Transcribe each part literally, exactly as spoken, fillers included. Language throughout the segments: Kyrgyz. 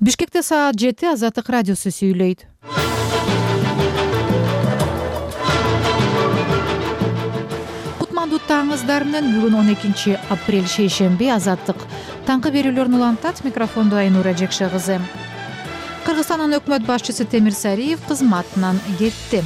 Бишкекте саат жети Азаттык радиосу сүйлөйт. Кутмандуу таңыздар менен бүгүн он экинчи апрель шейшемби Азаттык таңкы берүүлөрүн улантат. Микрофондо Айнура Жекше кызы. Кыргызстандын өкмөт башчысы Темир Сариев кызматынан кетти.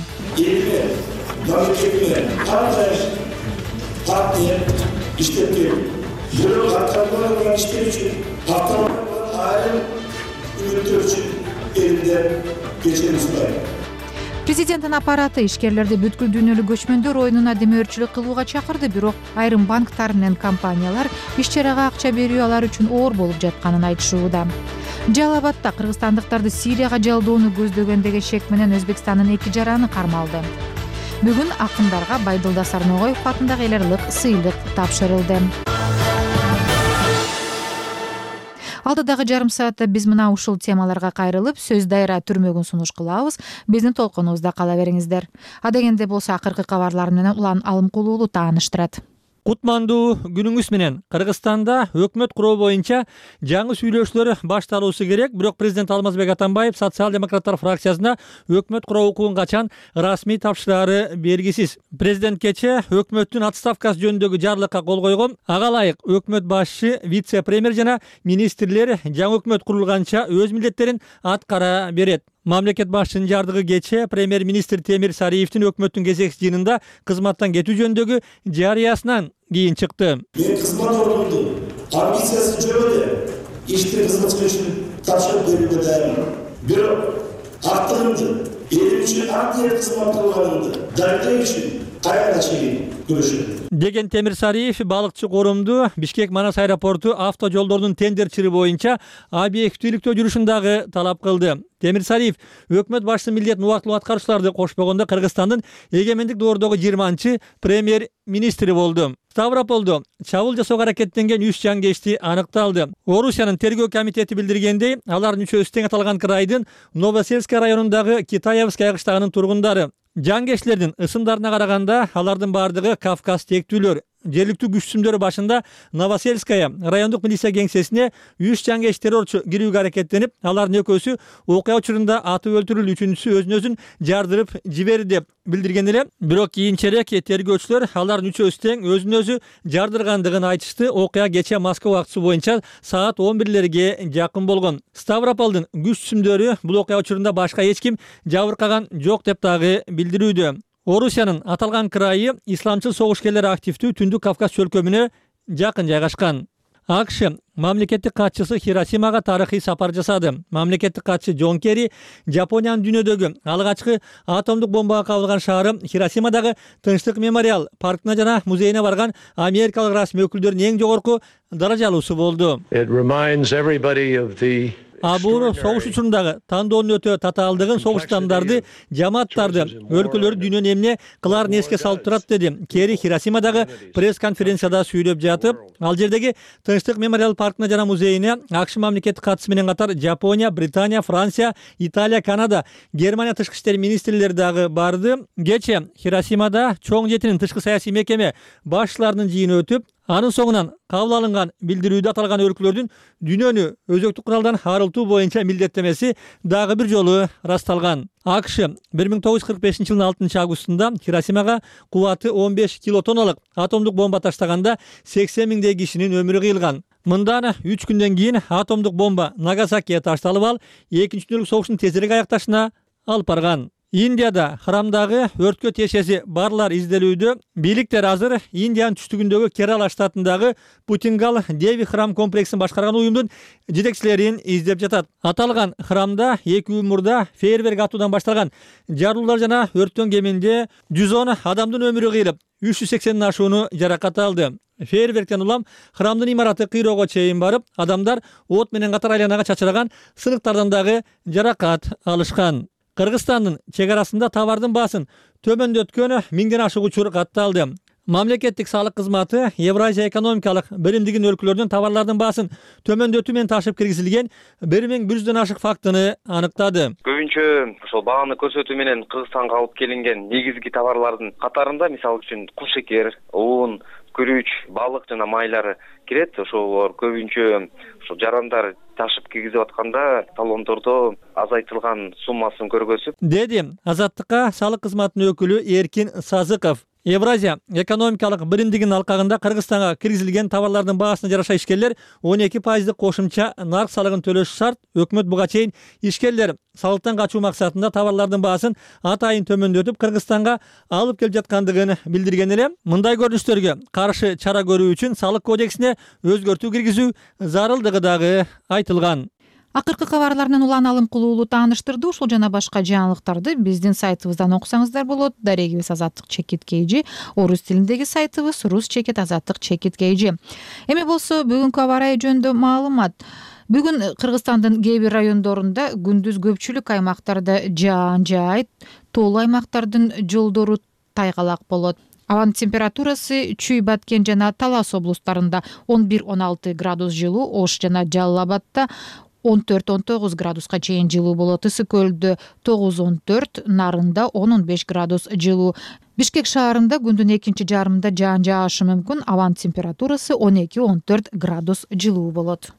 Президенттин аппараты ишкерлерди бүткүл дүйнөлүк көчмөндөр оюнуна демөөрчүлүк кылууга чакырды, бирок айрым банктар менен компаниялар иш чарага акча берүү алар үчүн оор болуп жатканын айтышууда. Жалал Абадта кыргызстандыктарды Сирияга жалдоону көздөгөндөгү шек менен Өзбекстандын эки жараны кармалды. Бүгүн акындарга Байдылда Сарногоев атындагы эл аралык сыйлык тапшырылды. Алдыдагы жарым саатта биз мына ушул темаларга кайрылып, сөз дайра түрмөгүн сунуш кылабыз. Биздин толкунубузда кала бериңиздер. Адегенде болсо акыркы кабарлар менен Улан Алымкулуулу тааныштырат. Кутмандуу күнүңүз менен. Кыргызстанда өкмөт куруу боюнча жаңы сүйлөшүүлөр башталуусу керек, бирок президент Алмазбек Атамбаев социал-демократтар фракциясына өкмөт куруу укугун качан расмий тапшырары белгисиз. Президент кечээ өкмөттүн отставкасы жөнүндөгү жарлыкка кол койгон. Ага ылайык өкмөт башчы, вице-премьер жана министрлер жаңы өкмөт курулганча өз милдеттерин аткара берет. Мамлекет башчынын жардыгы кечээ премьер-министр Темир Сариевдин өкмөттүн кезекчи жыйынында кызматтан кетүү жөнүндөгү жарыясынан кийин чыкты. Мен кызмат ордумдун амбициясы жөнүндө ишти кызмат үчүн тапшырып берүүгө даярмын. Бирок актыгымды, элим үчүн активдүү кызмат кылганымды далилдөө үчүн кайра чейин күрөшөм. Деген Темир Сариев балыкчы корумду Бишкек Манас аэропорту авто жолдордун тендерчилиги боюнча объективдүүлүктө жүрүшүн дагы талап кылды. Темир Сариев өкмөт башчысынын милдетин убактылуу аткаруучуларды кошпогондо Кыргызстандын эгемендик доордогу жыйырманчы премьер-министри болду. Ставрополдо чабуул жасоого аракеттенген үч жангечти аныкталды. Орусиянын тергөө комитети билдиргендей, алардын үчөөсү тең аталган крайдын Новосельская районундагы Китаевская кыштагынын тургундары. Жангечтердин ысымдарына караганда алардын бардыгы Кавказ тектүүлөр. Жергиликтүү күчтүмдөрү башында Новосельская райондук милиция кеңсесине үч жангеч террорчу кирүүгө аракеттенип, алардын экөөсү окуя учурунда атып өлтүрүлдү, үчүнчүсү өзүн өзүн жардырып жиберди деп билдирген эле. Бирок кийинчерээк тергөөчүлөр алардын үчөөсү тең өзүн өзү жардыргандыгын айтышты. Окуя кечээ Москва убактысы боюнча саат он бирлерге жакын болгон. Ставрополдун күчтүмдөрү бул окуя учурунда башка эч ким жабыркаган жок деп дагы билдирүүдө. Орусиянын аталган крайы исламчыл согушкерлери активдүү Түндүк Кавказ чөлкөмүнө жакын жайгашкан. АКШ мамлекеттик катчысы Хиросимага тарыхый сапар жасады. Мамлекеттик катчы Джон Керри Жапониянын дүйнөдөгү алгачкы атомдук бомбага кабылган шаары Хиросимадагы Тынчтык мемориал паркына жана музейине барган америкалык расмий өкүлдөрүнүн эң жогорку даражалуусу болду. Абур согуш учурундагы тандоонун өтө татаалдыгын, согуштандарды, жамааттарды, өлкөлөрдү дүйнөнүн эмне кылаарын эске салып турат, деди. Керри Хиросимадагы пресс-конференцияда сүйлөп жатып, ал жердеги Тынчтык мемориал паркына жана музейине АКШ мамлекеттик катчысы менен катар Жапония, Британия, Франция, Италия, Канада, Германия тышкы иштер министрлери дагы барды. Кечээ Хиросимада чоң жетинин тышкы саясий мекеме башчыларынын жыйыны өтүп, анын соңунан кабыл алынган билдирүүдө аталган өлкөлөрдүн дүйнөнү өзөктүк куралдан арылтуу боюнча милдеттемеси дагы бир жолу расталган. АКШ бир миң тогуз жүз кырк бешинчи жылдын алтынчы августунда Хиросимага кубаты он беш килотонналык атомдук бомба таштаганда сексен миңдей кишинин өмүрү кыйылган. Мындан үч күндөн кийин атомдук бомба Нагасакиге ташталып, ал экинчи дүйнөлүк согуштун тезирээк аякташына алып барган. Индияда храмдагы өрткө тиешеси барлар изделүүдө. Бийликтер азыр Индиянын түштүгүндөгү Керала штатындагы Путингал Деви храм комплексин башкарган уюмдун жетекчилерин издеп жатат. Аталган храмда эки умурда фейерверк атуудан башталган жарылуулар жана өрттөн кеминде жүз он адамдын өмүрү кыйылып, үч жүз сексенден ашууну жаракат алды. Фейерверктен улам храмдын имараты кыйроого чейин барып, адамдар от менен катар айланага чачыраган сыныктардан дагы жаракат алышкан. Кыргызстандын чек арасында товардын баасын төмөндөткөн миңден ашык учур катталды. Мамлекеттик салык кызматы Евразия экономикалык биримдигинин өлкөлөрдүн товарлардын баасын төмөндөтүү менен ташып киргизилген bir ming bir yüzden ашык фактыны аныктады. Көбүнчө ошол бааны көрсөтүү менен Кыргызстанга алып келинген негизги товарлардын катарында мисалы үчүн кул шекер, un, күрүч, балык жана майлары кирет. Ошолор көбүнчө ошол жарандар ташып кийгизип атканда талондордо азайтылган суммасын көргөзүп, деди Азаттыкка салык кызматынын өкүлү Эркин Сазыков. Евразия экономикалык биримдигинин алкагында Кыргызстанга киргизилген товарлардын баасына жараша ишкерлер он эки пайыздык кошумча нарк салыгын төлөшү шарт. Өкмөт буга чейин ишкерлер салыктан качуу максатында товарлардын баасын атайын төмөндөтүп Кыргызстанга алып келип жаткандыгын билдирген эле. Мындай көрүнүштөргө каршы чара көрүү үчүн салык кодексине өзгөртүү киргизүү зарылдыгы дагы айтылган. Акыркы кабарларынан улан алым кылуулу тааныштырды. Ушул жана башка жаңылыктарды биздин сайтыбыздан окусаңыздар болот. Дарегибиз Азаттык чекит kg, орус тилиндеги сайтыбыз рус чекит азаттык чекит kg. Эми болсо бүгүнкү аба ырайы жөнүндө маалымат. Бүгүн Кыргызстандын кээ бир райондорунда күндүз көпчүлүк аймактарда жаан жаайт, тоолуу аймактардын жолдору тайгалак болот. Абанын температурасы Чүй, Баткен жана Талас облустарында он бир он алты градус жылуу, Ош жана Жалал Абадта он төрт он тогуз градуска чейин жылуу болот. Ысык көлдө тогуз он төрт, Нарында он он беш градус жылуу. Бишкек шаарында күндүн экинчи жарымында жаан жаашы мүмкүн. Абанын температурасы он эки он төрт градус жылуу болот.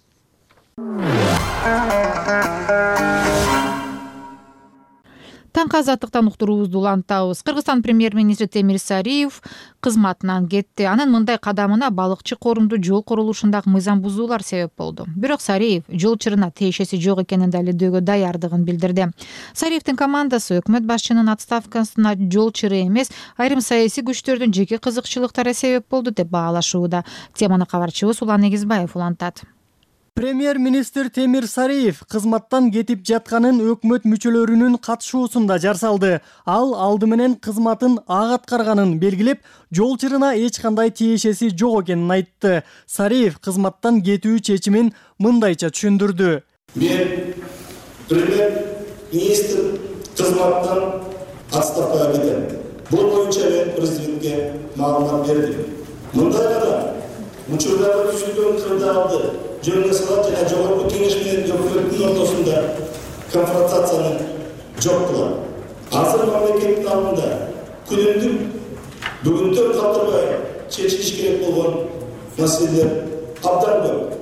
Таңкы азаттыктан уктуруубузду улантабыз. Кыргызстан премьер-министри Темир Сариев кызматынан кетти. Анын мындай кадамына балыкчы корумду жол курулушундагы мыйзам бузуулар себеп болду. Бирок Сариев жол чырына тиешеси жок экенин далилдөөгө даярдыгын билдирди. Сариевдин командасы өкмөт башчынын отставкасына жол чыры эмес, айрым саясий күчтөрдүн жеке кызыкчылыктары себеп болду деп баалашууда. Теманы кабарчыбыз Улан Эгизбаев улантат. Премьер-министр Темир Сариев кызматтан кетип жатканын өкмөт мүчөлөрүнүн катышуусунда жар салды. Ал алды менен кызматын ак аткарганын белгилеп, жол чырына эч кандай тиешеси жок экенин айтты. Сариев кызматтан кетүү чечимин мындайча түшүндүрдү. Мен премьер-министр кызматтан отставкага кетем. Бул боюнча мен президентке маалымат бердим. Мындай гана учурдагы түзүлгөн кырдаалды жөнгө салат жана жогорку кеңеш менен өкмөттүн ортосунда конфронтацияны жок кылат. Азыр мамлекеттин алдында күнүмдүк бүгүндөн калтырбай чечилиш керек болгон маселелер абдан көп.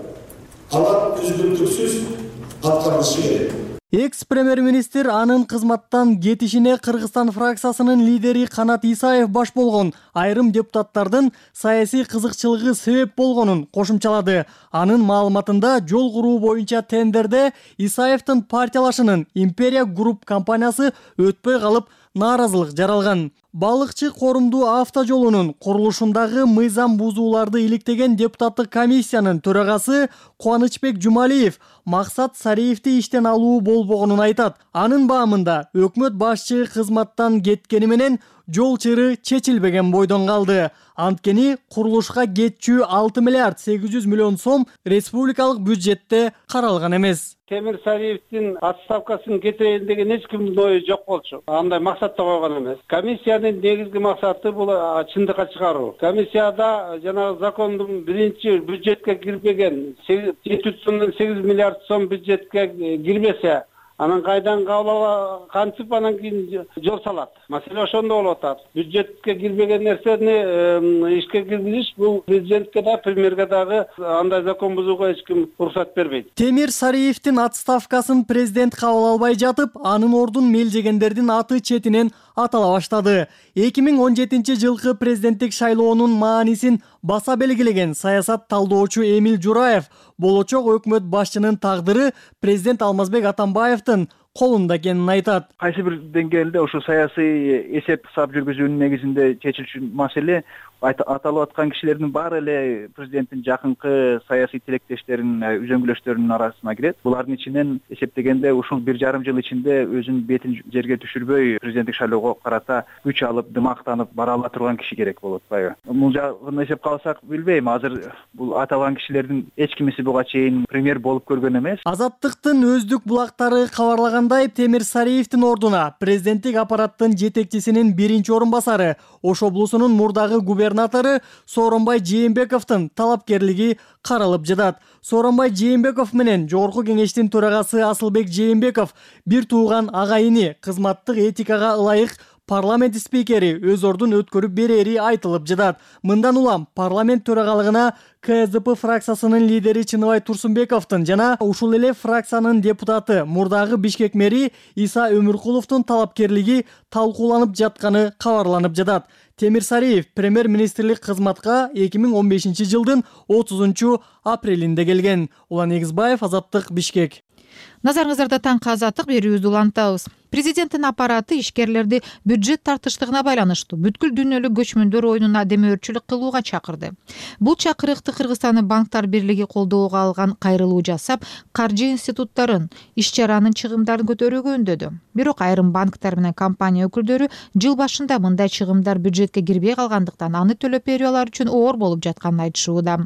Алар үзгүлтүксүз аткарылышы керек. Экс-премьер-министр анын кызматтан кетишине Кыргызстан фракциясынын лидери Канат Исаев баш болгон айрым депутаттардын саясий кызыкчылыгы себеп болгонун кошумчалады. Анын маалыматында жол куруу боюнча тендерде Исаевдин партиялашынын Империя Групп компаниясы өтпөй калып нааразылык жаралган. Балыкчы корумдуу автожолунун курулушундагы мыйзам бузууларды иликтеген депутаттык комиссиянын төрагасы Кубанычбек Жумалиев максат Сариевди иштен алуу болбогонун айтат. Анын баамында өкмөт башчы кызматтан кеткени менен жол чыры чечилбеген бойдон калды. Анткени курулушка кетчү алты миллиард сегиз жүз миллион сом республикалык бюджетте каралган эмес. Темир Сариевдин отставкасын кетирейин деген эч кимдин ою жок болчу. Андай максатта койгон эмес. Комиссиянын негизги максаты бул чындыкка чыгаруу. Комиссияда жанагы закондун биринчи бюджетке кирбеген жети жүз сегиз миллиард сом бюджетке кирбесе, анан кайдан кабыл кантип анан кийин жол салат. Маселе ошондо болуп атат. Бюджетке кирбеген нерсени ишке киргизиш бул президентке да, премьерге дагы андай закон бузууга эч ким уруксат бербейт. Темир Сариевдин отставкасын президент кабыл албай жатып, анын ордун мелжегендердин аты четинен атала баштады. эки миң он жетинчи жылкы президенттик шайлоонун маанисин баса белгилеген саясат талдоочу Эмил Жураев болочок өкмөт башчынын тагдыры президент Алмазбек Атамбаевдин колунда экенин айтат. Кайсы бир деңгээлде ушу саясий эсеп сап жүргүзүүнүн негизинде чечилчү маселе аталып аткан кишилердин баары эле президенттин жакынкы саясий тилектештеринин, үзөңгүлөштөрүнүн арасына кирет. Булардын ичинен эсептегенде ушул бир жарым жыл ичинде өзүнүн бетин жерге түшүрбөй президенттик шайлоого карата күч алып, дымактанып бара ала турган киши керек болот атпайбы? Бул жагын эсепке алсак билбейм. Азыр бул аталган кишилердин эч кимиси буга чейин премьер болуп көргөн эмес. Азаттыктын өздүк булактары кабарлагандай, Темир Сариевдин ордуна президенттик аппараттын жетекчисинин биринчи орун басары, Ош облусунун мурдагы губернатору Сооронбай Жээнбековдун талапкерлиги каралып жатат. Сооронбай Жээнбеков менен жогорку кеңештин төрагасы Асылбек Жээнбеков бир тууган агайыны кызматтык этикага ылайык парламент спикери өз ордун өткөрүп берери айтылып жатат. Мындан улам парламент төрагалыгына ка эс дэ пэ фракциясынын лидери Чыныбай Турсунбековдун жана ушул эле фракциянын депутаты мурдагы Бишкек мэри Иса Өмүркуловдун талапкерлиги талкууланып жатканы кабарланып жатат. Темир Сариев премьер-министрлик кызматка эки миң он бешинчи жылдын отузунчу апрелинде келген. Улан Эгизбаев, Азаттык, Бишкек. Назарыңыздарда таңкы азаттык берүүбүздү улантабыз. Президенттин аппараты ишкерлерди бюджет тартыштыгына байланыштуу бүткүл дүйнөлүк көчмөндөр оюнуна демөөрчүлүк кылууга чакырды. Бул чакырыкты Кыргызстандын банктар бирлиги колдоого алган кайрылуу жасап, каржы институттарын иш-чаранын чыгымдарын көтөрүүгө үндөдү. Бирок айрым банктар менен компания өкүлдөрү жыл башында мындай чыгымдар бюджетке кирбей калгандыктан аны төлөп берүү алар үчүн оор болуп жатканын айтышууда.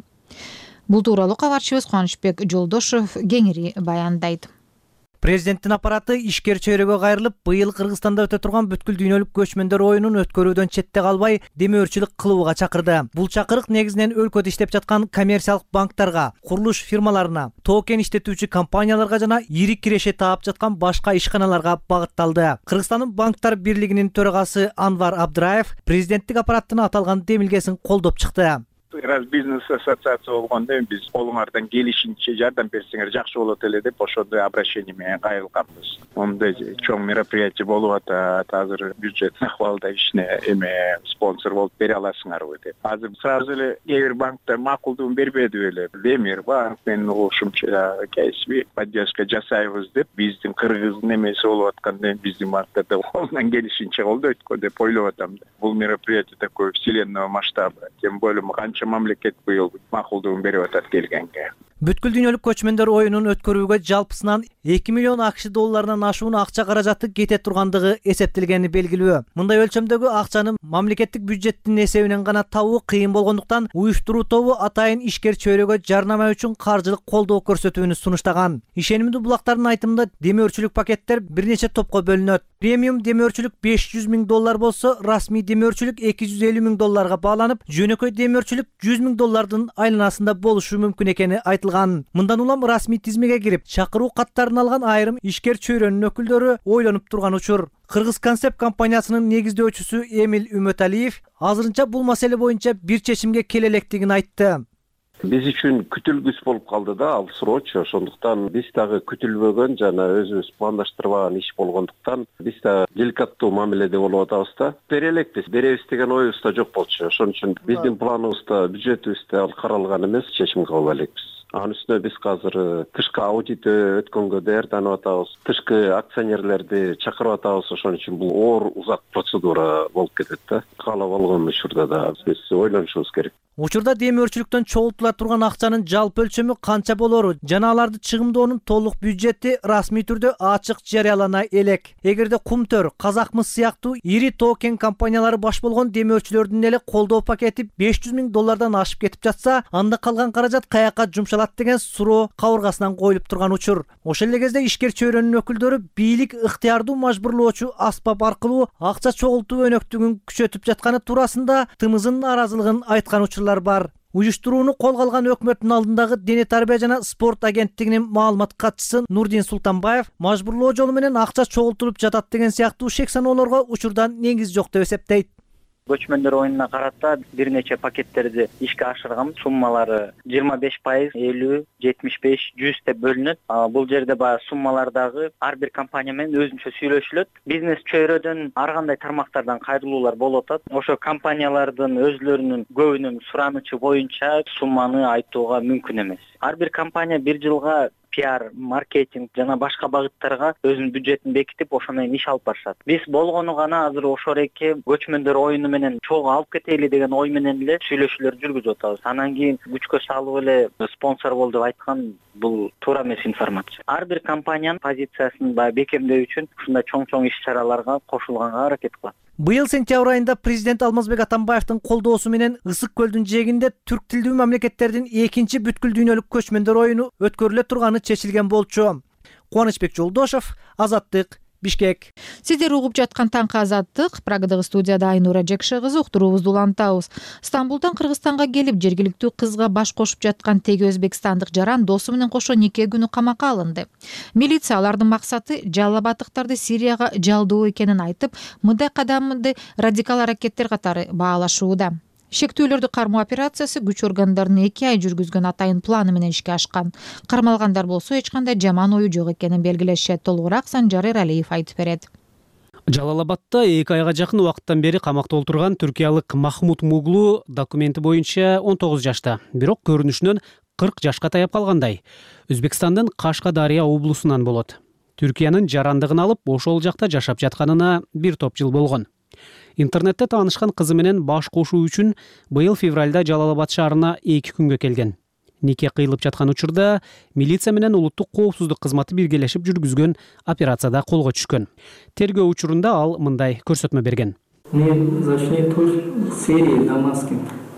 Бул тууралуу кабарчыбыз Кубанычбек Жолдошов кеңири баяндайт. Президенттин аппараты ишкер чөйрөгө кайрылып, быйыл Кыргызстанда өтө турган бүткүл дүйнөлүк көчмөндөр оюнун өткөрүүдөн четте калбай, демөөрчүлүк кылууга чакырды. Бул чакырык негизинен өлкөдө иштеп жаткан коммерциялык банктарга, курулуш фирмаларына, токен иштетүүчү компанияларга жана ири киреше таап жаткан башка ишканаларга багытталды. Кыргызстандын банктар бирлигинин төрагасы Анвар Абдраев президенттик аппараттын аталган демилгесин колдоп чыкты. Раз бизнес ассоциация болгондо биз колуңардан келишинче жардам берсеңер жакшы болот эле деп ошондой обращение менен кайрылганбыз. Мондай чоң мероприятие болуп атат. Азыр бюджет акыбалда ишине эме спонсор болуп бере аласыңарбы деп. Азыр сразу эле кээ бир банктар макулдугун бербеди беле. Демир банк менен ушунча кесиби поддержка жасайбыз деп биздин кыргыздын эмеси болуп атканда биздин банктарда колунан келишинче колдойт деп ойлоп атам. Бул мероприятие такой вселенного масштаба. Тем более канча мамлекет быйыл макулдугун берип атат келгенге. Бүткүл дүйнөлүк көчмөндөр оюнун өткөрүүгө жалпысынан эки миллион акш долларынан ашуун акча каражаты кете тургандыгы эсептелгени белгилүү. Мындай өлчөмдөгү акчаны мамлекеттик бюджеттин эсебинен гана табуу кыйын болгондуктан уюштуруу тобу атайын ишкер чөйрөгө жарнама үчүн каржылык колдоо көрсөтүүнү сунуштаган. Ишенимдүү булактардын айтымында демөөрчүлүк пакеттер бир нече топко бөлүнөт. Премиум демөөрчүлүк беш жүз миң доллар болсо, расмий демөөрчүлүк эки жүз элүү миң долларга бааланып, жөнөкөй демөөрчүлүк жүз миң доллардын айланасында болушу мүмкүн экени айтылган. Мындан улам расмий тизмеге кирип, чакыруу каттарын алган айрым ишкер чөйрөнүн өкүлдөрү ойлонуп турган учур. Кыргыз концепт компаниясынын негиздөөчүсү Эмил Үмөталиев азырынча бул маселе боюнча бир чечимге келе электигин айтты. Биз үчүн күтүлгүс болуп калды да, ал срочу. Ошондуктан биз дагы күтүлбөгөн жана өзүбүз пландаштырбаган иш болгондуктан биз да деликаттуу мамиледе болуп атабыз да. Бере элекпиз, беребиз деген оюбуз да жок болчу. Ошон үчүн биздин планыбызда, бюджетибизде ал каралган эмес, чечим кабыл элекпиз. Анын үстүнө биз азыр тышкы аудит өткөнгө даярданып атабыз. Тышкы акционерлерди чакырып атабыз. Ошон үчүн бул оор узак процедура болуп кетет да. Каалап болгон учурда да биз ойлонушубуз керек. Учурда демөөрчүлүктөн чогултула турган акчанын жалпы өлчөмү канча болору жана аларды чыгымдоонун толук бюджети расмий түрдө ачык жарыялана элек. Эгерде Кумтөр, Казакмыс сыяктуу ири токен компаниялары баш болгон демөөрчүлөрдүн эле колдоо пакети беш жүз миң доллардан ашып кетип жатса, анда калган каражат каяка жумшалат деген суроо кабыргасынан коюлуп турган учур. Ошол эле кезде ишкер чөйрөнүн өкүлдөрү бийлик ыктыярдуу мажбурлоочу аспап аркылуу акча чогултуу өнөктүгүн күчөтүп жатканы туурасында тымызын наразылыгын айткан учур бар. Уюштурууну колго алган өкмөттүн алдындагы дене тарбия жана спорт агенттигинин маалымат катчысы Нурдин Султанбаев мажбурлоо жолу менен акча чогултулуп жатат деген сыяктуу шек саноолорго учурдан негиз жок деп эсептейт. Көчмөндөр оюнуна карата бир нече пакеттерди ишке ашыргам. Суммалары жыйырма беш пайыз, элүү, жетимиш беш, жүз деп бөлүнөт. Бул жерде баягы суммалардагы ар бир компания менен өзүнчө сүйлөшүлөт. Бизнес чөйрөдөн ар кандай тармактардан кайрылуулар болуп атат. Ошо компаниялардын өзлөрүнүн көбүнүн суранычы боюнча сумманы айтууга мүмкүн эмес. Ар бир компания бир жылга пиар, маркетинг жана башка багыттарга өзүнүн бюджетин бекитип, ошо менен иш алып барышат. Биз болгону гана азыр ошол эки көчмөндөр оюну менен чогуу алып кетели деген ой менен эле сүйлөшүүлөр жүргүзүп атабыз. Анан кийин күчкө салып эле спонсор бол деп айткан бул туура эмес информация. Ар бир компаниянын позициясын баягы бекемдөө үчүн ушундай чоң-чоң иш-чараларга кошулганга аракет кылат. Быйыл сентябрь айында президент Алмазбек Атамбаевдин колдоосу менен Ысык көлдүн жээгинде түрк тилдүү мамлекеттердин экинчи бүткүл дүйнөлүк көчмөндөр оюну өткөрүлө турганы чечилген болчу. Кубанычбек Жолдошов, Азаттык, Бишкек. Сиздер угуп жаткан Таңкы Азаттык. Прагадагы студияда Айнура Жекше кызы уктуруубузду улантабыз. Стамбулдан Кыргызстанга келип жергиликтүү кызга баш кошуп жаткан теги өзбекстандык жаран досу менен кошо нике күнү камакка алынды. Милиция алардын максаты жалалабаттыктарды Сирияга жалдоо экенин айтып, мындай кадамды радикал аракеттер катары баалашууда. Шектүүлөрдү кармоо операциясы күч органдарынын эки ай жүргүзгөн атайын планы менен ишке ашкан. Кармалгандар болсо эч кандай жаман ою жок экенин белгилешет. Толугураак Санжар Эралиев айтып берет. Жалалабадда эки айга жакын убакыттан бери камакта отурган түркиялык Махмут Муглу документи боюнча он тогуз жашта, бирок көрүнүшүнөн кырк жашка таяп калгандай. Өзбекстандын Кашкадария облусунан болот. Түркиянын жарандыгын алып, ошол жакта жашап жатканына бир топ жыл болгон. Интернетте таанышкан кызы менен баш кошуу үчүн быйыл февралда Жалалабад шаарына эки күнгө келген. Нике кыйылып жаткан учурда милиция менен улуттук коопсуздук кызматы биргелешип жүргүзгөн операцияда колго түшкөн. Тергөө учурунда ал мындай көрсөтмө берген. Мы зашли тоже в Сирии, Дамаске.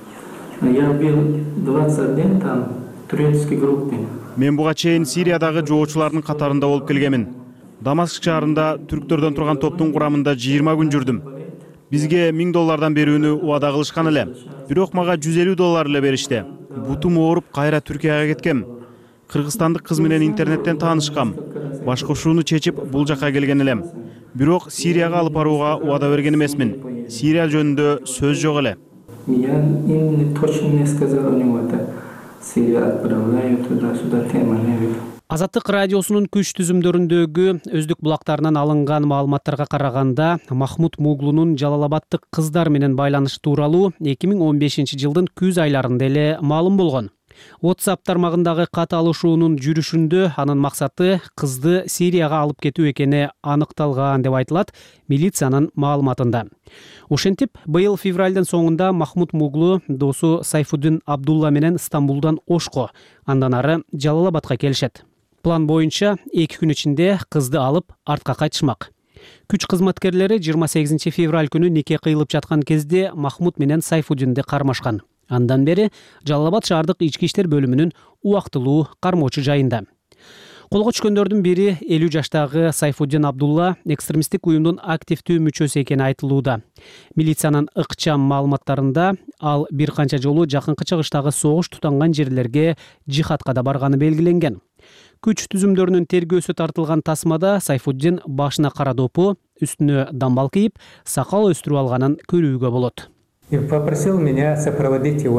Я был двадцать дней там, турецкой группе. Мен буга чейин Сириядагы жоочулардын катарында болуп келгемин. Дамаск шаарында түрктөрдөн турган топтун курамында жыйырма күн жүрдүм. Бизге миң доллардан берүүнү убада кылышкан эле. Бирок мага жүз элүү доллар эле беришти. Бутум ооруп кайра Түркияга кеткем. Кыргызстандык кыз менен интернеттен таанышкам. Баш кошууну чечип бул жака келген элем. Бирок Сирияга алып барууга убада берген эмесмин. Сирия жөнүндө сөз жок эле. Я им точно не сказал, у него это Сирия отправляю туда-сюда, тема не видел. Азаттык радиосунун күч түзүмдөрүндөгү өздүк булактарынан алынган маалыматтарга караганда, Махмут Муглунун Жалалабадтык кыздар менен байланышы тууралуу эки миң он бешинчи жылдын күз айларында эле маалым болгон. WhatsApp тармагындагы кат алышуунун жүрүшүндө анын максаты кызды Сирияга алып кетүү экени аныкталган деп айтылат милициянын маалыматында. Ошентип, быйыл февралдын соңунда Махмут Муглу досу Сайфуддин Абдулла менен Стамбулдан Ошко, андан ары Жалалабадка келишет. План боюнча эки күн ичинде кызды алып артка кайтышмак. Күч кызматкерлери жыйырма сегизинчи февраль күнү нике кыйылып жаткан кезде Махмут менен Сайфуддинди кармашкан. Андан бери Жалалабад шаардык ички иштер бөлүмүнүн убактылуу кармоочу жайында. Колго түшкөндөрдүн бири элүү жаштагы Сайфуддин Абдулла экстремисттик уюмдун активдүү мүчөсү экени айтылууда. Милициянын ыкчам маалыматтарында ал бир канча жолу жакынкы чыгыштагы согуш тутанган жерлерге жихадка да барганы белгиленген. Күч түзүмдөрүнүн тергөөсү тартылган тасмада Сайфуддин башына кара допу, үстүнө дамбал кийип, сакал өстүрүп алганын көрүүгө болот. Попросил меня сопроводить его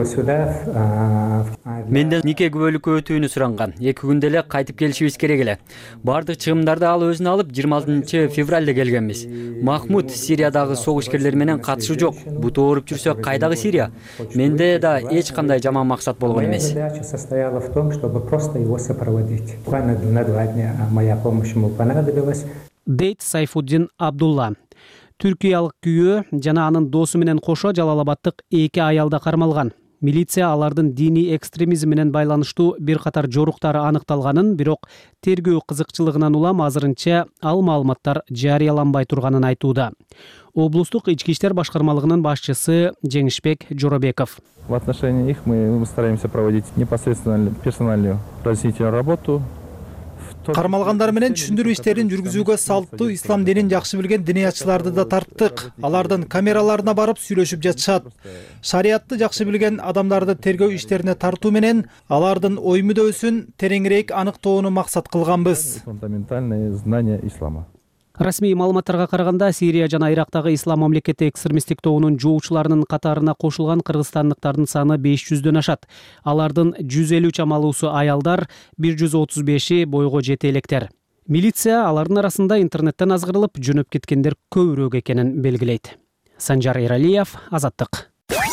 сюда. Менден нике күбөлүккө өтүүнү суранган. эки күндө эле кайтып келишибиз керек эле. Бардык чыгымдарды ал өзүнө алып жыйырма алтынчы февралда келгенбиз. Махмут Сириядагы согушкерлер менен катышы жок. Буту ооруп жүрсө кайдагы Сирия? Менде да эч кандай жаман максат болгон эмес. Задача состояла в том, чтобы просто его сопроводить. Буквально на два дня моя помощь ему понадобилась. Дейт Сайфуддин Абдулла. Түркиялык күйөө жана анын досу менен кошо Жалалабадтык эки аялда кармалган. Милиция алардын диний экстремизм менен байланыштуу бир катар жоруктары аныкталганын, бирок тергөө кызыкчылыгынан улам азырынча ал маалыматтар жарыяланбай турганын айтууда. Облустук ички иштер башкармалыгынын башчысы Жеңишбек Жоробеков. В отношении их мы стараемся проводить непосредственно персональную разъяснительную работу. Кармалгандар менен түшүндүрүү иштерин жүргүзүүгө салттуу ислам динин жакшы билген диниятчыларды да тарттык. Алардын камераларына барып сүйлөшүп жатышат. Шариятты жакшы билген адамдарды тергөө иштерине тартуу менен алардын ой мүдөөсүн тереңирээк аныктоону максат кылганбыз. Фундаментальные знания ислама. Расмий маалыматтарга караганда, Сирия жана Ирактагы ислам мамлекети экстремисттик тобунун жоочуларынын катарына кошулган кыргызстандыктардын саны беш жүздөн ашат. Алардын жүз элүү чамалуусу аялдар, бир жүз отуз беши бойго жете электер. Милиция алардын арасында интернеттен азгырылып жөнөп кеткендер көбүрөөк экенин белгилейт. Санжар Эралиев, Азаттык.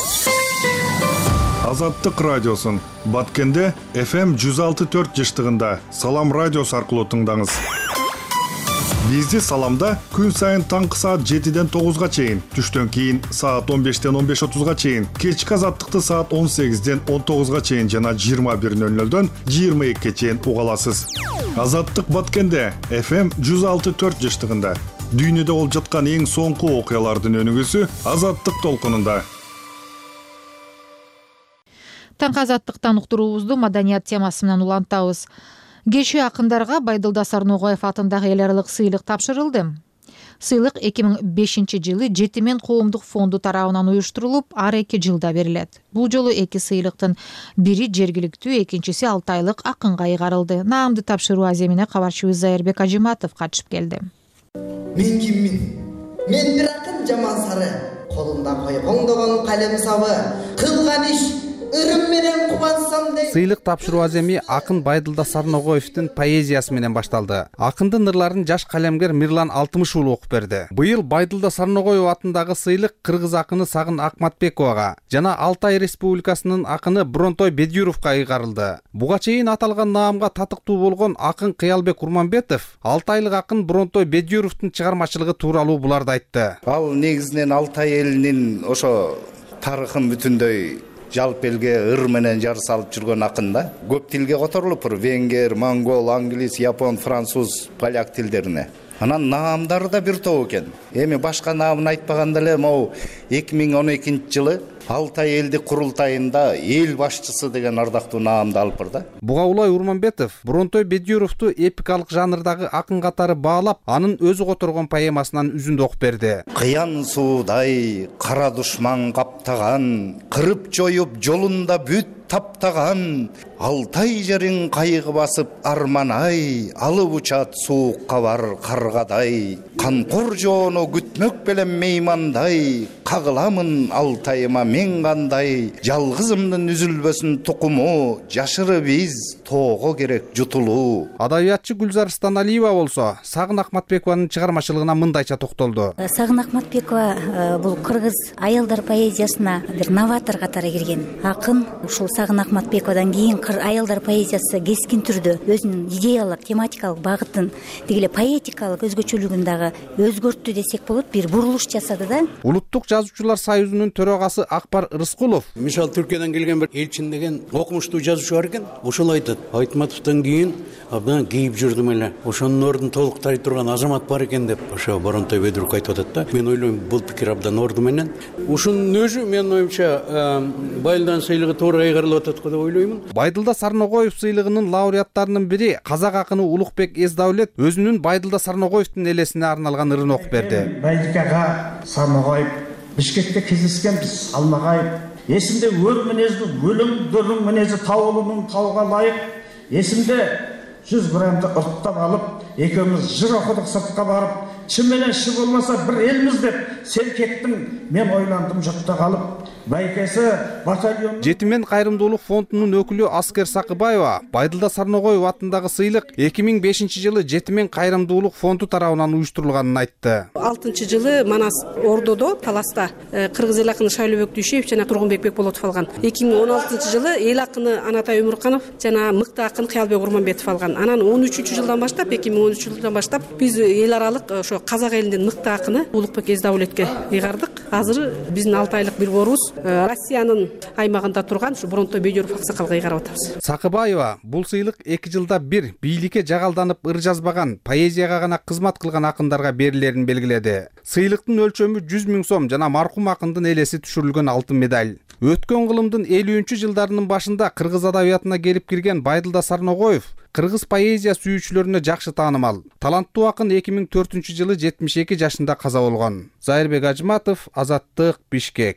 Азаттык радиосун Баткенде эф эм жүз алты төрт жыштыгында Салам радиосу аркылуу тыңдаңыз. Бизди Саламда күн сайын таңкы саат жетиден тогузга чейин, түштөн кийин саат он бештен он беш отузга чейин, кечки Азаттыкты саат он сегизден он тогузга чейин жана жыйырма бир нөл нөлдөн жыйырма экиге чейин уга аласыз. Азаттык Баткенде эф эм жүз алты төрт жыштыгында дүйнөдө болуп жаткан эң соңку окуялардын өнүгүүсү Азаттык толкунунда. Таңкы Азаттыктан уктуруубузду маданият темасы менен улантабыз. Кечээ акындарга Байдылда Сарноғоев атындагы эл аралык сыйлык тапшырылды. Сыйлык эки миң бешинчи жылы Жетимен коомдук фонду тарабынан уюштурулуп, ар эки жылда берилет. Бул жолу эки сыйлыктын бири жергиликтүү, экинчиси алты айлык акынга ыйгарылды. Наамды тапшыруу аземине кабарчыбыз Зайырбек Ажиматов катышып келди. Мен киммин? Мен бир акын жаман сары, колунда койгоңдогон калем сабы, кылган иш ырым менен кубансам дейт. Сыйлык тапшыруу аземи акын Байдылда Сарногоевдин поэзиясы менен башталды. Акындын ырларын жаш калемгер Мирлан Алтымыш уулу окуп берди. Быйыл Байдылда Сарногоев атындагы сыйлык кыргыз акыны Сагын Акматбековага жана Алтай Республикасынын акыны Бронтой Бедюровго ыйгарылды. Буга чейин аталган наамга татыктуу болгон акын Кыялбек Урманбетов алтайлык акын Бронтой Бедюровдун чыгармачылыгы тууралуу буларды айтты. Ал негизинен Алтай элинин ошо тарыхын бүтүндөй жалпы элге ыр менен жар салып жүргөн акын да. Көп тилге которулуптур: венгер, монгол, англис, япон, француз, поляк тилдерине. Анан наамдары да бир топ экен. Эми башка наамын айтпаганда эле могу эки миң он экинчи жылы Алтай элдик курултайында эл башчысы деген ардактуу наамды алып барды. Буга улай Урманбетов Бронтой Бедюровду эпикалык жанрдагы акын катары баалап, анын өзү которгон поэмасынан үзүндү окуп берди. Кыян суудай кара душман каптаган, кырып жоюп жолунда бүт таптаган, Алтай жерин кайгы басып арман-ай, алып учат суукка бар каргадай, канкор жоону күтмөк белен меймандай, кагыламын Алтайыма мен кандай, жалгызымдын үзүлбөсүн тукуму, жашыры биз тоого керек жутулуу. Адабиятчы Гүлзар Станалиева болсо Сагын Акматбекованын чыгармачылыгына мындайча токтолду. Сагын Акматбекова бул кыргыз аялдар поэзиясына бир новатор катары кирген акын. Ушул Сагын Акматбековадан кийин аялдар поэзиясы кескин түрдө өзүнүн идеялык, тематикалык багытын, дегеле поэтикалык өзгөчөлүгүн дагы өзгөрттү десек болот, бир бурулуш жасады да. Улуттук жазуучулар союзунун төрагасы Акбар Рыскулов: Мисалы Түркиядан келген бир Элчин деген окумуштуу жазуучу бар экен. Ошол айтат: Айтматовдон кийин абдан кийип жүрдүм эле. Ошонун ордун толуктай турган азамат бар экен деп ошо Бронтой Бедюров айтып атат да. Мен ойлойм, бул пикир абдан орду менен. Ушунун өзү менин оюмча Байдылдан сыйлыгы туура ыйгарылып атат го деп ойлоймун. Байдылда Сарногоев сыйлыгынын лауреаттарынын бири казак акыны Улукбек Эздавлет өзүнүн Байдылда Сарногоевдун элесине арналган ырын окуп берди. Байдыкага Сарногоев Бишкекте кездескенбиз, алмагайып. Эсимде өр мүнөздүү өлөң-дөлөң мүнөзү таулунун тауга лайык. Эсимде жүз граммды ырттап алып, экөөбүз жыр окудук сыртка барып, чын менен ши болмаса бир элмиз деп селкеттим. Мен ойландым журтта калып. Байкеси батальон Жетимен кайрымдуулук фондунун өкүлү Аскер Сакыбаева Байдылда Сарногоев атындагы сыйлык эки миң бешинчи жылы Жетимен кайрымдуулук фонду тарабынан уюштурулганын айтты. алтынчы жылы Манас Ордодо Таласта кыргыз эл акыны Шайлообек Дүйшеев жана Тургунбек Бекболотов алган. эки миң он алтынчы жылы эл акыны Анатай Өмүрканов жана мыкты акын Кыялбек Урманбетов алган. Анан он үчүнчү жылдан баштап, эки миң он үчүнчү жылдан баштап биз эл аралык ошо казак элинин мыкты акыны Улукбек Эздавлетке ыйгардык. Азыр биздин алты айлык бир борубуз Россиянын аймагында турган ушу Бронтой Бедюров аксакалга ыйгарып атабыз. Сакыбаева бул сыйлык эки жылда бир бийликке жагалданып ыр жазбаган, поэзияга гана кызмат кылган акындарга берилерин белгиледи. Сыйлыктын өлчөмү жүз миң сом жана маркум акындын элеси түшүрүлгөн алтын медаль. Өткөн кылымдын элүүнчү жылдарынын башында кыргыз адабиятына келип кирген Байдылда Сарногоев кыргыз поэзия сүйүүчүлөрүнө жакшы таанымал. Таланттуу акын эки миң төртүнчү жылы жетимиш эки жашында каза болгон. Зайырбек Ажиматов, Азаттык, Бишкек.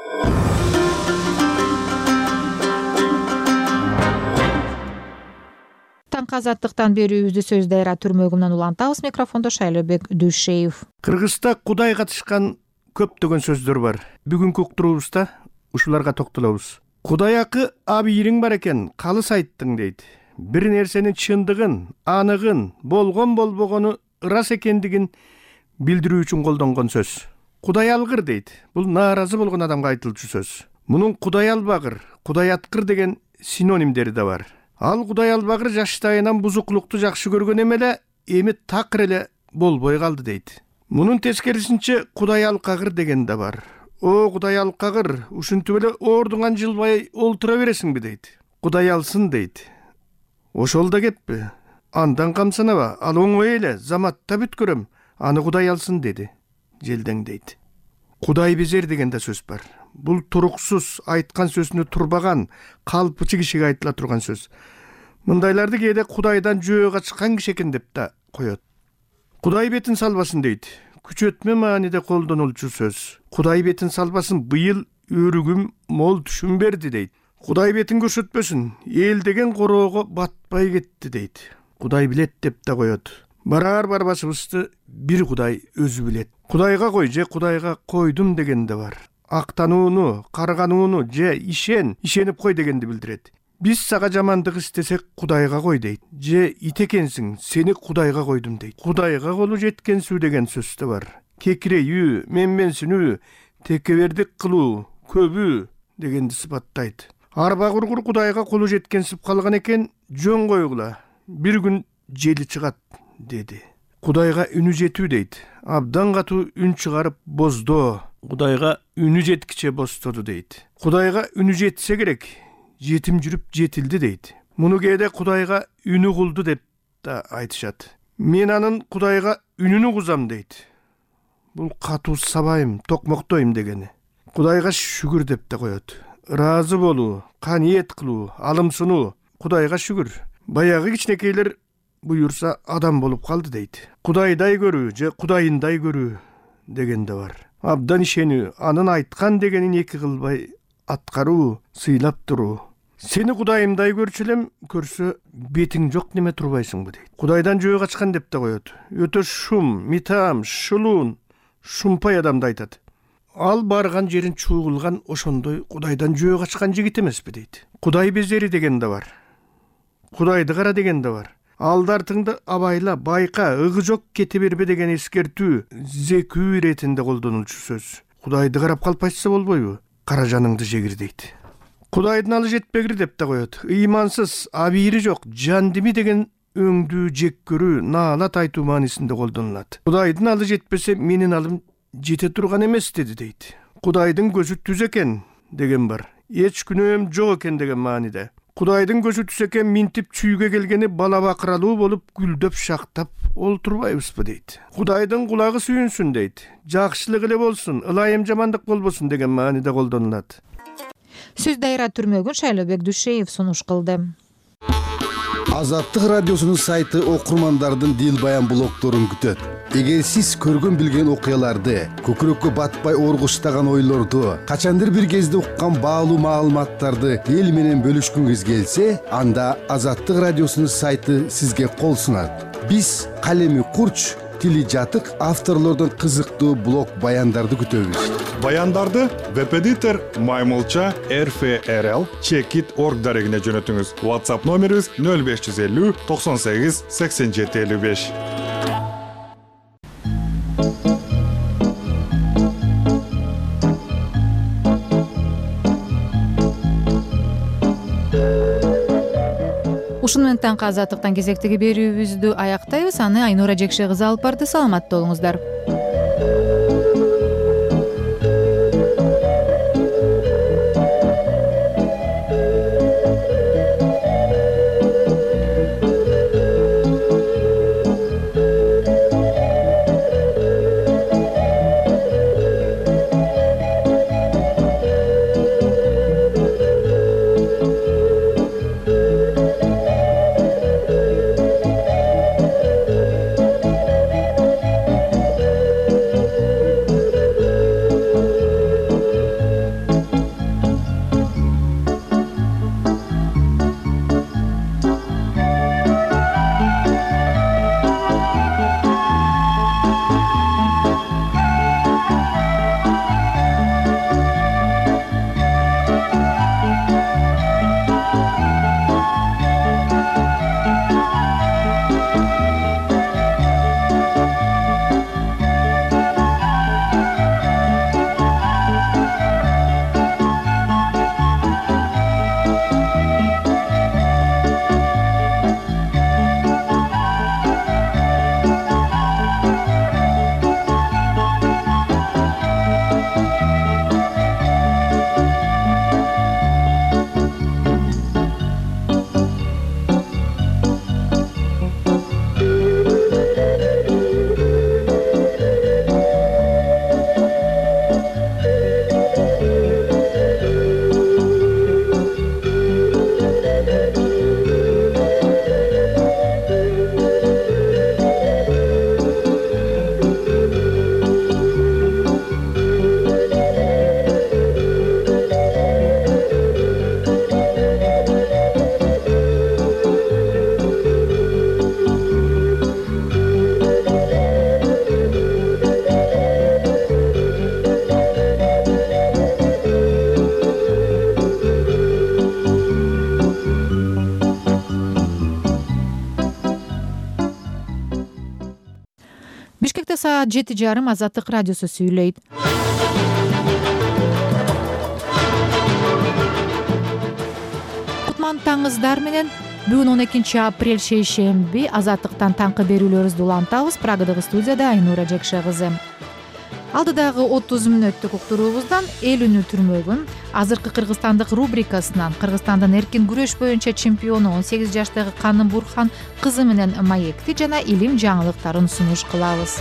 Таңкы Азаттыктан берүүбүздү сөз дайра түрмөгүмүнөн улантабыз. Микрофондо Шайлообек Дүйшеев. Кыргызда Кудай катышкан көптөгөн сөздөр бар. Бүгүнкү уктуруубузда ушуларга токтолобуз. Кудай акы абийириң бар экен, калыс айттың дейт. Бир нерсенин чындыгын, аныгын, болгон болбогону ырас экендигин билдирүү үчүн колдонгон сөз. Кудай алгыр дейт. Бул нааразы болгон адамга айтылчу сөз. Мунун Кудай албагыр, Кудай аткыр деген синонимдери да бар. Ал Кудай албагыр жаштайынан бузуклукту жакшы көргөн эмеле, эми такыр эле болбой калды дейт. Мунун тескерисинче Кудай алкагыр деген да бар. О, Кудай алкагыр, ушинтип эле ордуңан жылбай олтура бересиңби дейт. Кудай алсын дейт. Ошол да кетпи. Андан камсанаба, ал оңой эле, заматта бүткөрөм, аны Кудай алсын деди. Желдең дейт. Кудай безер деген да сөз бар. Бул туруксуз, айткан сөзүнө турбаган, калпычы кишиге айтыла турган сөз. Мындайларды кээде Кудайдан жөө качкан киши экен деп да коет. Кудай бетин салбасын дейт. күчөтмө мааниде колдонулчу сөз. Кудай бетин салбасын, быйыл өрүгүм мол түшүм берди дейт. Кудай бетин көрсөтпөсүн, эл деген короого батпай кетти дейт. Кудай билет деп да коет. Барар барбашыбызды бир Кудай өзү билет. Кудайга кой же Кудайга койдум деген да бар. Актанууну, карганууну же ишен, ишенип кой дегенди билдирет. Биз сага жамандык истесек Кудайга кой дейт. Же ит экенсиң, сени Кудайга койдум дейт. Кудайга колу жеткенсүү деген сөз да бар. Кекирейүү, менменсинүү, текебердик кылуу, көбүү дегенди сыпаттайт. Арба кургур Кудайга колу жеткенсип калган экен, жөн койгула. Бир күн жели чыгат деди. Кудайга үнү жетүү дейт. Абдан катуу үн чыгарып боздо. Кудайга үнү жеткиче бостоду дейт. Кудайга үнү жетсе керек, жетим жүрүп жетилди дейт. Муну кээде Кудайга үнү кулду деп да айтышат. Мен анын Кудайга үнүнү кузам дейт. Бул катуу сабайым, токмоктойм дегени. Кудайга шүгүр деп да коет. Ыраазы болуу, каниет кылуу, алымсынуу. Кудайга шүгүр. Баягы кичинекейлер буюрса адам болуп калды дейт. Кудайдай көрүү же Кудайындай көрүү деген да бар. Абдан ишенүү, анын айткан дегенин эки кылбай аткаруу, сыйлап туруу. Сени Кудайымдай көрчү элем, көрсө бетиң жок неме турбайсыңбы дейт. Кудайдан жөө качкан деп да коет. Өтө шум, митам, шулуун, шумпай адамды айтат. Ал барган жерин чуугулган ошондой Кудайдан жөө качкан жигит эмеспи дейт. Кудай безери деген да бар. Кудайды кара деген да бар. Алдартыңды абайла, байка, ыгы жок кете бербе деген эскертүү, зекүү иретинде колдонулчу сөз. Кудайды карап калпайса болбойбу? Кара жаныңды жегир дейт. Кудайдын алы жетпегир деп да коет. Ыймансыз, абийири жок, жандими деген өңдүү жек көрүү, наалат айтуу маанисинде колдонулат. Кудайдын алы жетпесе, менин алым жете турган эмес деди дейт. Кудайдын көзү түз экен деген бар. Эч күнөөм жок экен деген мааниде. Кудайдын көзү түз экен, минтип чүйгө келгени бала бакыралуу болуп гүлдөп шактап олтурбайбызбы дейт. Кудайдын кулагы сүйүнсүн дейт. Жакшылык эле болсун, ылайым жамандык болбосун деген мааниде колдонулат. Сөз дайра түрмөгүн Шайлообек Дүйшеев сунуш кылды. Азаттык радиосунун сайты окурмандардын дил баян блогдорун күтөт. Эгер сиз көргөн билген окуяларды, көкүрөккө батпай оргуштаган ойлорду, качандыр бир кезде уккан баалуу маалыматтарды эл менен бөлүшкүңүз келсе, анда Азаттык радиосунун сайты сизге кол сунат. Биз калеми курч, тили жатык авторлордун кызыктуу блог баяндарды күтөбүз. Баяндарды веб-эдитор маймылча эр эф эр эл чекит точка орг дарегине жөнөтүңүз. WhatsApp номерибиз нөл беш жүз элүү токсон сегиз сексен жети элүү беш. Ушуну менен таңкы азаттыктан кезектеги берүүбүздү аяктайбыз. Аны Айнура Жекше кызы алып барды. Саламатта болуңуздар. Кечте саат жети жарым Азаттык радиосу сүйлөйт. Кутмандыңыздар менен бүгүн он экинчи апрель шейшемби Азаттыктан таңкы берүүлөрүбүздү улантабыз. Прагадагы студияда Айнура Жекше кызы. Алдыдагы отуз мүнөттүк уктуруубуздан эл үнү түрмөгүн азыркы кыргызстандык рубрикасынан Кыргызстандын эркин күрөш боюнча чемпиону он сегиз жаштагы Каным Бурхан кызы менен маекти жана илим жаңылыктарын сунуш кылабыз.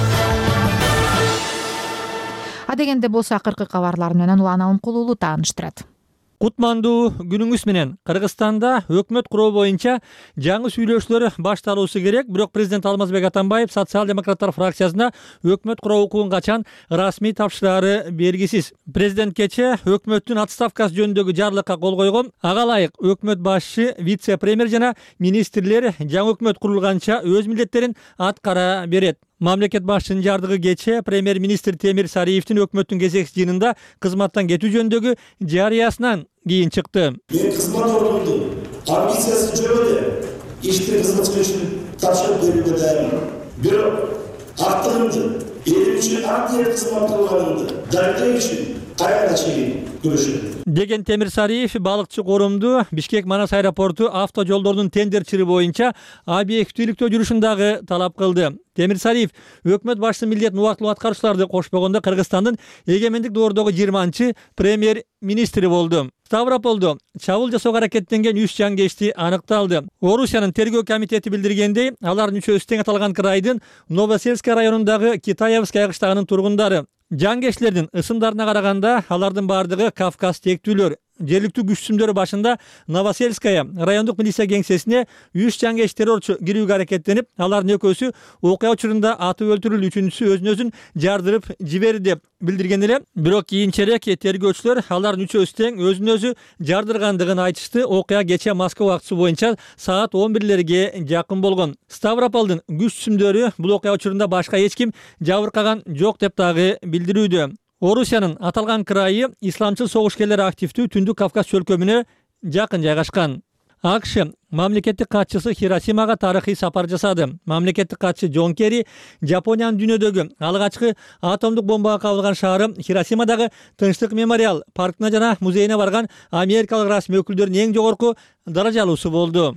Адегенде болсо акыркы кабарлар менен Улан Алымкулуулу тааныштырат. Кутмандуу күнүңүз менен. Кыргызстанда өкмөт куруу боюнча жаңы сүйлөшүүлөр башталуусу керек, бирок президент Алмазбек Атамбаев социал-демократтар фракциясына өкмөт куруу укугун качан расмий тапшырары белгисиз. Президент кече өкмөттүн отставкасы жөнүндөгү жарлыкка кол койгон. Ага ылайык өкмөт башчы, вице-премьер жана министрлер жаңы өкмөт курулганча өз милдеттерин аткара берет. Мамлекет башчынын жардыгы кече премьер-министр Темир Сариевдин өкмөттүн кезекчи жыйынында кызматтан кетүү жөнүндөгү жарыясынан кийин чыкты. Мен кызмат ордумдун амбициясы жок эле. Ишти кызмат үчүн тапшырып берүүгө даярмын. Бирок актыгымды, элим үчүн акт этип кызмат кылганымды далилдөө үчүн кайра чейин күрөшөм. Деген Темир Сариев балыкчы корумду Бишкек Манас аэропорту авто жолдордун тендерчири боюнча объективдүүлүктө жүрүшүн дагы талап кылды. Темир Сариев өкмөт башчысынын милдетин убактылуу аткаруучуларды кошпогондо Кыргызстандын эгемендик доордогу жыйырманчы премьер-министри болду. Ставрополдо чабуул жасоого аракеттенген үч жангечти аныкталды. Орусиянын тергөө комитети билдиргендей, алардын үчөөсү тең аталган крайдын Новосельская районундагы Китаевская кыштагынын тургундары. Жангечтердин ысымдарына караганда алардын бардыгы Кавказ тектүүлөр. Жергиликтүү күчтүмдөр башында Новосельская райондук милиция кеңсесине үч жангеч террорчу кирүүгө аракеттенип, алардын экөөсү окуя учурунда атып өлтүрүлүп, үчүнчүсү өзүн өзүн жардырып жиберди деп билдирген эле. Бирок кийинчерээк тергөөчүлөр алардын үчөөсү тең өзүн өзү жардыргандыгын айтышты. Окуя кече Москва убактысы боюнча саат он бирлерге жакын болгон. Ставрополдун күчтүмдөрү бул окуя учурунда башка эч ким жабыркаган жок деп дагы билдирүүдө. Орусиянын аталган крайы исламчыл согушкерлер активдүү Түндүк Кавказ чөлкөмүнө жакын жайгашкан. АКШ мамлекеттик катчысы Хиросимага тарыхый сапар жасады. Мамлекеттик катчы Джон Керри Жапониянын дүйнөдөгү алгачкы атомдук бомбага кабылган шаары Хиросимадагы Тынчтык мемориал паркына жана музейине барган америкалык расмий өкүлдөрүнүн эң жогорку даражалуусу болду.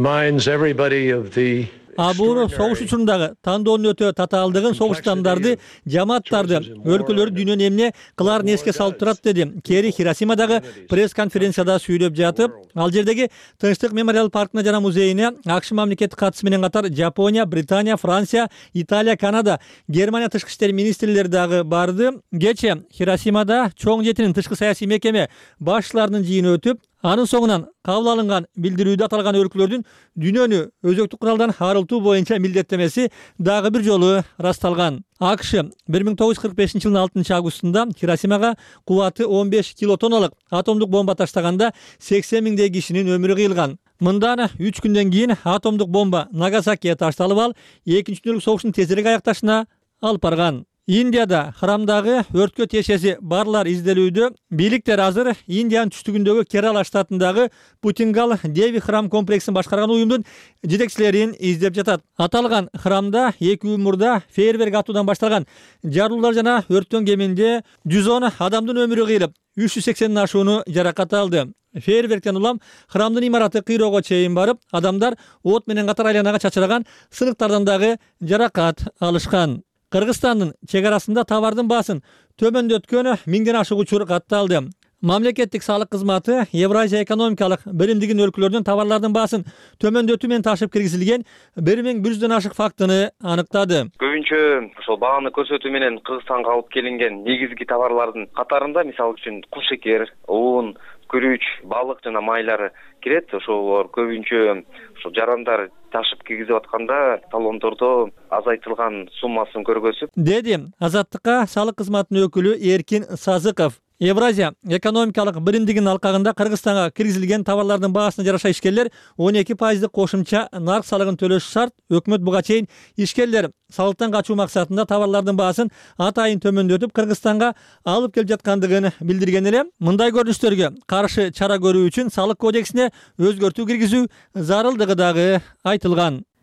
А бул согуш учурундагы тандоонун өтө татаалдыгын, согуштандарды, жамааттарды, өлкөлөрдү дүйнөнүн эмне кылаарын эске салып турат, деди. Керри Хиросимадагы пресс-конференцияда сүйлөп жатып, ал жердеги Тынчтык мемориал паркына жана музейине АКШ мамлекеттик катчысы менен катар Жапония, Британия, Франция, Италия, Канада, Германия тышкы иштер министрлери дагы барды. Кече Хиросимада чоң жетинин тышкы саясий мекеме башчыларынын жыйыны өтүп, анын соңунан кабыл алынган билдирүүдө аталган өлкөлөрдүн дүйнөнү өзөктүк куралдан арылтуу боюнча милдеттемеси дагы бир жолу ырасталган. АКШ бир миң тогуз жүз кырк бешинчи жылдын алтынчы августунда Хиросимага кубаты он беш килотонналык атомдук бомба таштаганда сексен миңдей кишинин өмүрү кыйылган. Мындан үч күндөн кийин атомдук бомба Нагасакиге ташталып алып, экинчи дүйнөлүк согуштун тезирээк аякташына алып барган. Индияда храмдагы өрткө тиешеси барлар изделүүдө. Бийликтер азыр Индиянын түштүгүндөгү Керала штатындагы Путингал Деви храм комплексин башкарган уюмдун жетекчилерин издеп жатат. Аталган храмда эки үй мурда фейерверк атуудан башталган жарылуулар жана өрттөн кеминде жүз он адамдын өмүрү кыйылып, үч жүз сексенден ашууну жаракат алды. Фейерверктен улам храмдын имараты кыйроого чейин барып, адамдар от менен катар айланага чачыраган, сыныктардан дагы жаракат алышкан. Кыргызстандын чек арасында товардын баасын төмөндөткөн миңден ашык учур катталды. Мамлекеттик салык кызматы Евразия экономикалык биримдигинин өлкөлөрдүн товарлардын баасын төмөндөтүү менен ташып киргизилген бир миң бир жүздөн ашык фактыны аныктады. Көбүнчө ошол бааны көрсөтүү менен Кыргызстанга алып келинген негизги товарлардын катарында мисалы үчүн кул шекер, un, күрүч, балык жана майлары кирет. Ошолор көбүнчө ошо жарандар ташып киргизип атканда талондордо азайтылган суммасын көргөзүп, деди Азаттыкка салык кызматынын өкүлү Эркин Сазыков. Евразия экономикалык биримдигинин алкагында Кыргызстанга киргизилген товарлардын баасына жараша ишкерлер он эки пайыздык кошумча нарк салыгын төлөшү шарт. Өкмөт буга чейин ишкерлер салыктан качуу максатында товарлардын баасын атайын төмөндөтүп Кыргызстанга алып келип жаткандыгын билдирген эле. Мындай көрүнүштөргө каршы чара көрүү үчүн салык кодексине өзгөртүү киргизүү зарылдыгы дагы айтылган.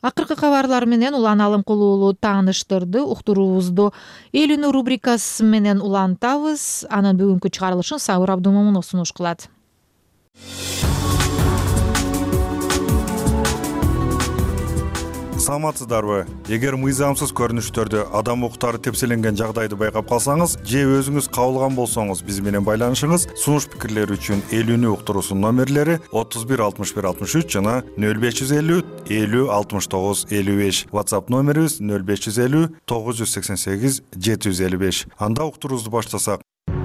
Акыркы кабарлар менен Улан Алымкулуулу тааныштырды. Уктуруубузду Элүүнү рубрикасы менен улантабыз. Анын бүгүнкү чыгарылышын Сабыр Абдумомунов сунуш кылат. Саламатсыздарбы? Эгер мыйзамсыз көрүнүштөрдү адам укуктары тепселенген жагдайды байкап калсаңыз же өзүңүз кабылган болсоңуз биз менен байланышыңыз. Сунуш пикирлери үчүн Элүүнү уктуруусунун номерлери отуз бир алтымыш бир алтымыш үч жана нөл беш жүз элүү элүү алтымыш тогуз элүү беш. WhatsApp номерибиз нөл беш жүз элүү тогуз жүз сексен сегиз жети жүз элүү беш. Анда уктуруубузду баштасак.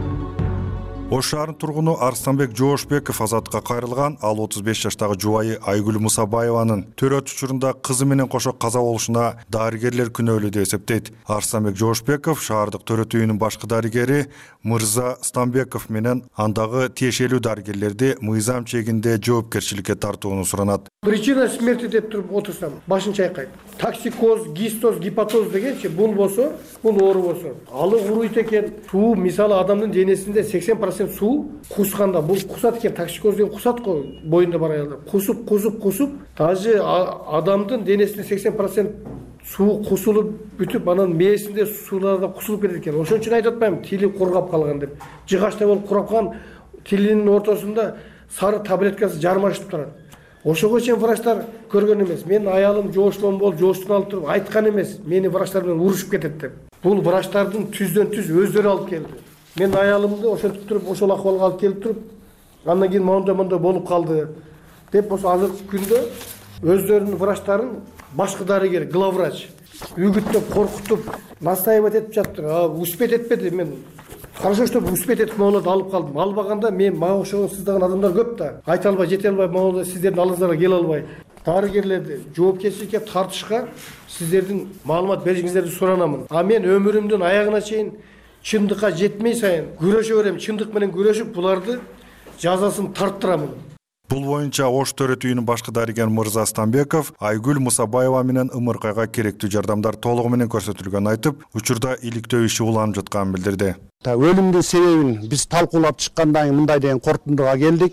Ош шаарынын тургуну Арстанбек Жоошбеков азаттыкка кайрылган. Ал отуз беш жаштагы жубайы Айгүл Мусабаеванын төрөт учурунда кызы менен кошо каза болушуна дарыгерлер күнөөлүү деп эсептейт. Арстанбек Жоошбеков шаардык төрөт үйүнүн башкы дарыгери Мырза Станбеков менен андагы тиешелүү дарыгерлерди мыйзам чегинде жоопкерчиликке тартууну суранат. Причина смерти деп туруп отурсам, башын чайкайт. Токсикоз, гистоз, гепатоз дегенчи бул болсо, бул оору болсо, алы уруйт экен. Суу мисалы адамдын денесинде сексен процент суу кусканда, бул кусат экен, токсикоз деген кусат го боюнда бар аялдар. Кусуп, кусуп, кусуп, даже адамдын денесинде сексен процент суу кусулуп бүтүп, анан мээсинде суулар да кусулуп кетет экен. Ошон үчүн айтып атпайм, тили кургап калган деп. Жыгачтай болуп кургап калган, тилинин ортосунда сары таблеткасы жармашып турат. Ошого чейин врачтар көргөн эмес. Мен аялым жоошкон болуп, жооштун алып туруп айткан эмес. Мени врачтар менен урушуп кетет деп. Бул врачтардын түздөн түз өздөрү алып келди. Мен аялымды ошентип туруп, ошол акыбалга алып келип туруп, андан кийин мондо мондо болуп калды деп, ошо азыркы күндө өздөрүнүн врачтарын башкы дарыгер, главврач үгүттөп, коркутуп, настаивать этип жатты. А успеть этпеди. Мен хорошо, что успеть этип моңолорду алып калдым. Албаганда мен мага окшогон сыздаган адамдар көп да. Айта албай, жете албай, моңолор сиздердин алдыңыздарга келе албай. Дарыгерлерди жоопкерчиликке тартышка сиздердин маалымат беришиңиздерди суранамын. А мен өмүрүмдүн аягына чейин чындыкка жетмей сайын күрөшө берем, чындык менен күрөшүп буларды жазасын тарттырамын. Бул боюнча Ош төрөт үйүнүн башкы дарыгер Мырза Станбеков Айгүл Мусабаева менен ымыркайга керектүү жардамдар толугу менен көрсөтүлгөнүн айтып, учурда иликтөө иши уланып жатканын билдирди. Өлүмдүн себебин биз талкуулап чыккандан кийин мындай деген корутундуга келдик.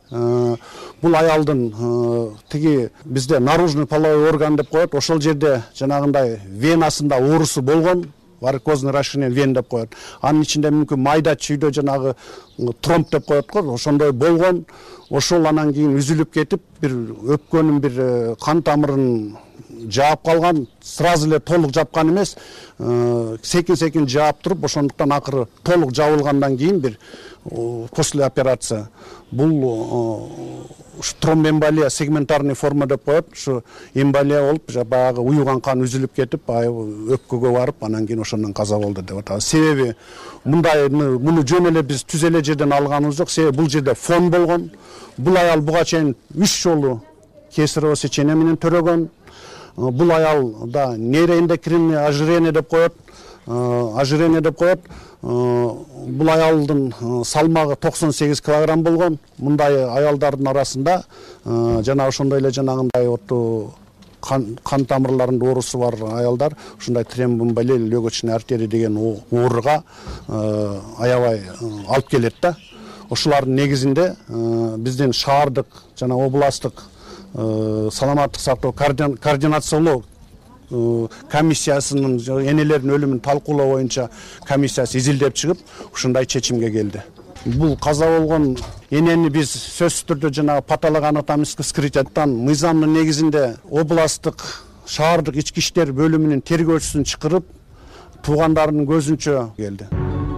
Бул аялдын тиги бизде наружный половой орган деп коет, ошол жерде жанагындай венасында оорусу болгон. Варикозный расширение вен деп коет. Анын ичинде мүмкүн майда чүйдө жанагы тромб деп коет го, ошондой болгон. Ошол анан кийин үзүлүп кетип, бир өпкөнүн бир кан тамырын жаап калган, сразу эле толук жапкан эмес, секин-секин жаап туруп, ошондуктан акыры толук жабылгандан кийин бир после операция бул тромбоэмболия сегментарный форма деп коет. Ушу эмболия болуп, баягы уюган кан үзүлүп кетип, өпкөгө барып, анан кийин ошондон каза болду деп атат. Себеби мындай муну жөн эле биз түз эле жерден алганыбыз жок. Себеби бул жерде фон болгон. Бул аял буга чейин үч жолу кесарево сечение менен төрөгөн. Бул аялда нейроэндокринный ожирение деп коет. Ожирение деп коет. Бул аялдын салмагы токсон сегиз килограмм болгон. Мындай аялдардын арасында жана ошондой эле жанагындай оту кан тамырларында оорусу бар аялдар ушундай тромбоэмболия, легочный артерия деген ооруга аябай алып келет да. Ошолардын негизинде биздин шаардык жана областтык саламаттык сактоо координациялоо комиссиясынын энелердин өлүмүн талкуулоо боюнча комиссиясы изилдеп чыгып, ушундай чечимге келди. Бул каза болгон энени биз сөзсүз түрдө жана патологоанатомический вскрытиядан мыйзамдын негизинде областтык шаардык ички иштер бөлүмүнүн тергөөчүсүн чакырып, туугандарынын көзүнчө келди.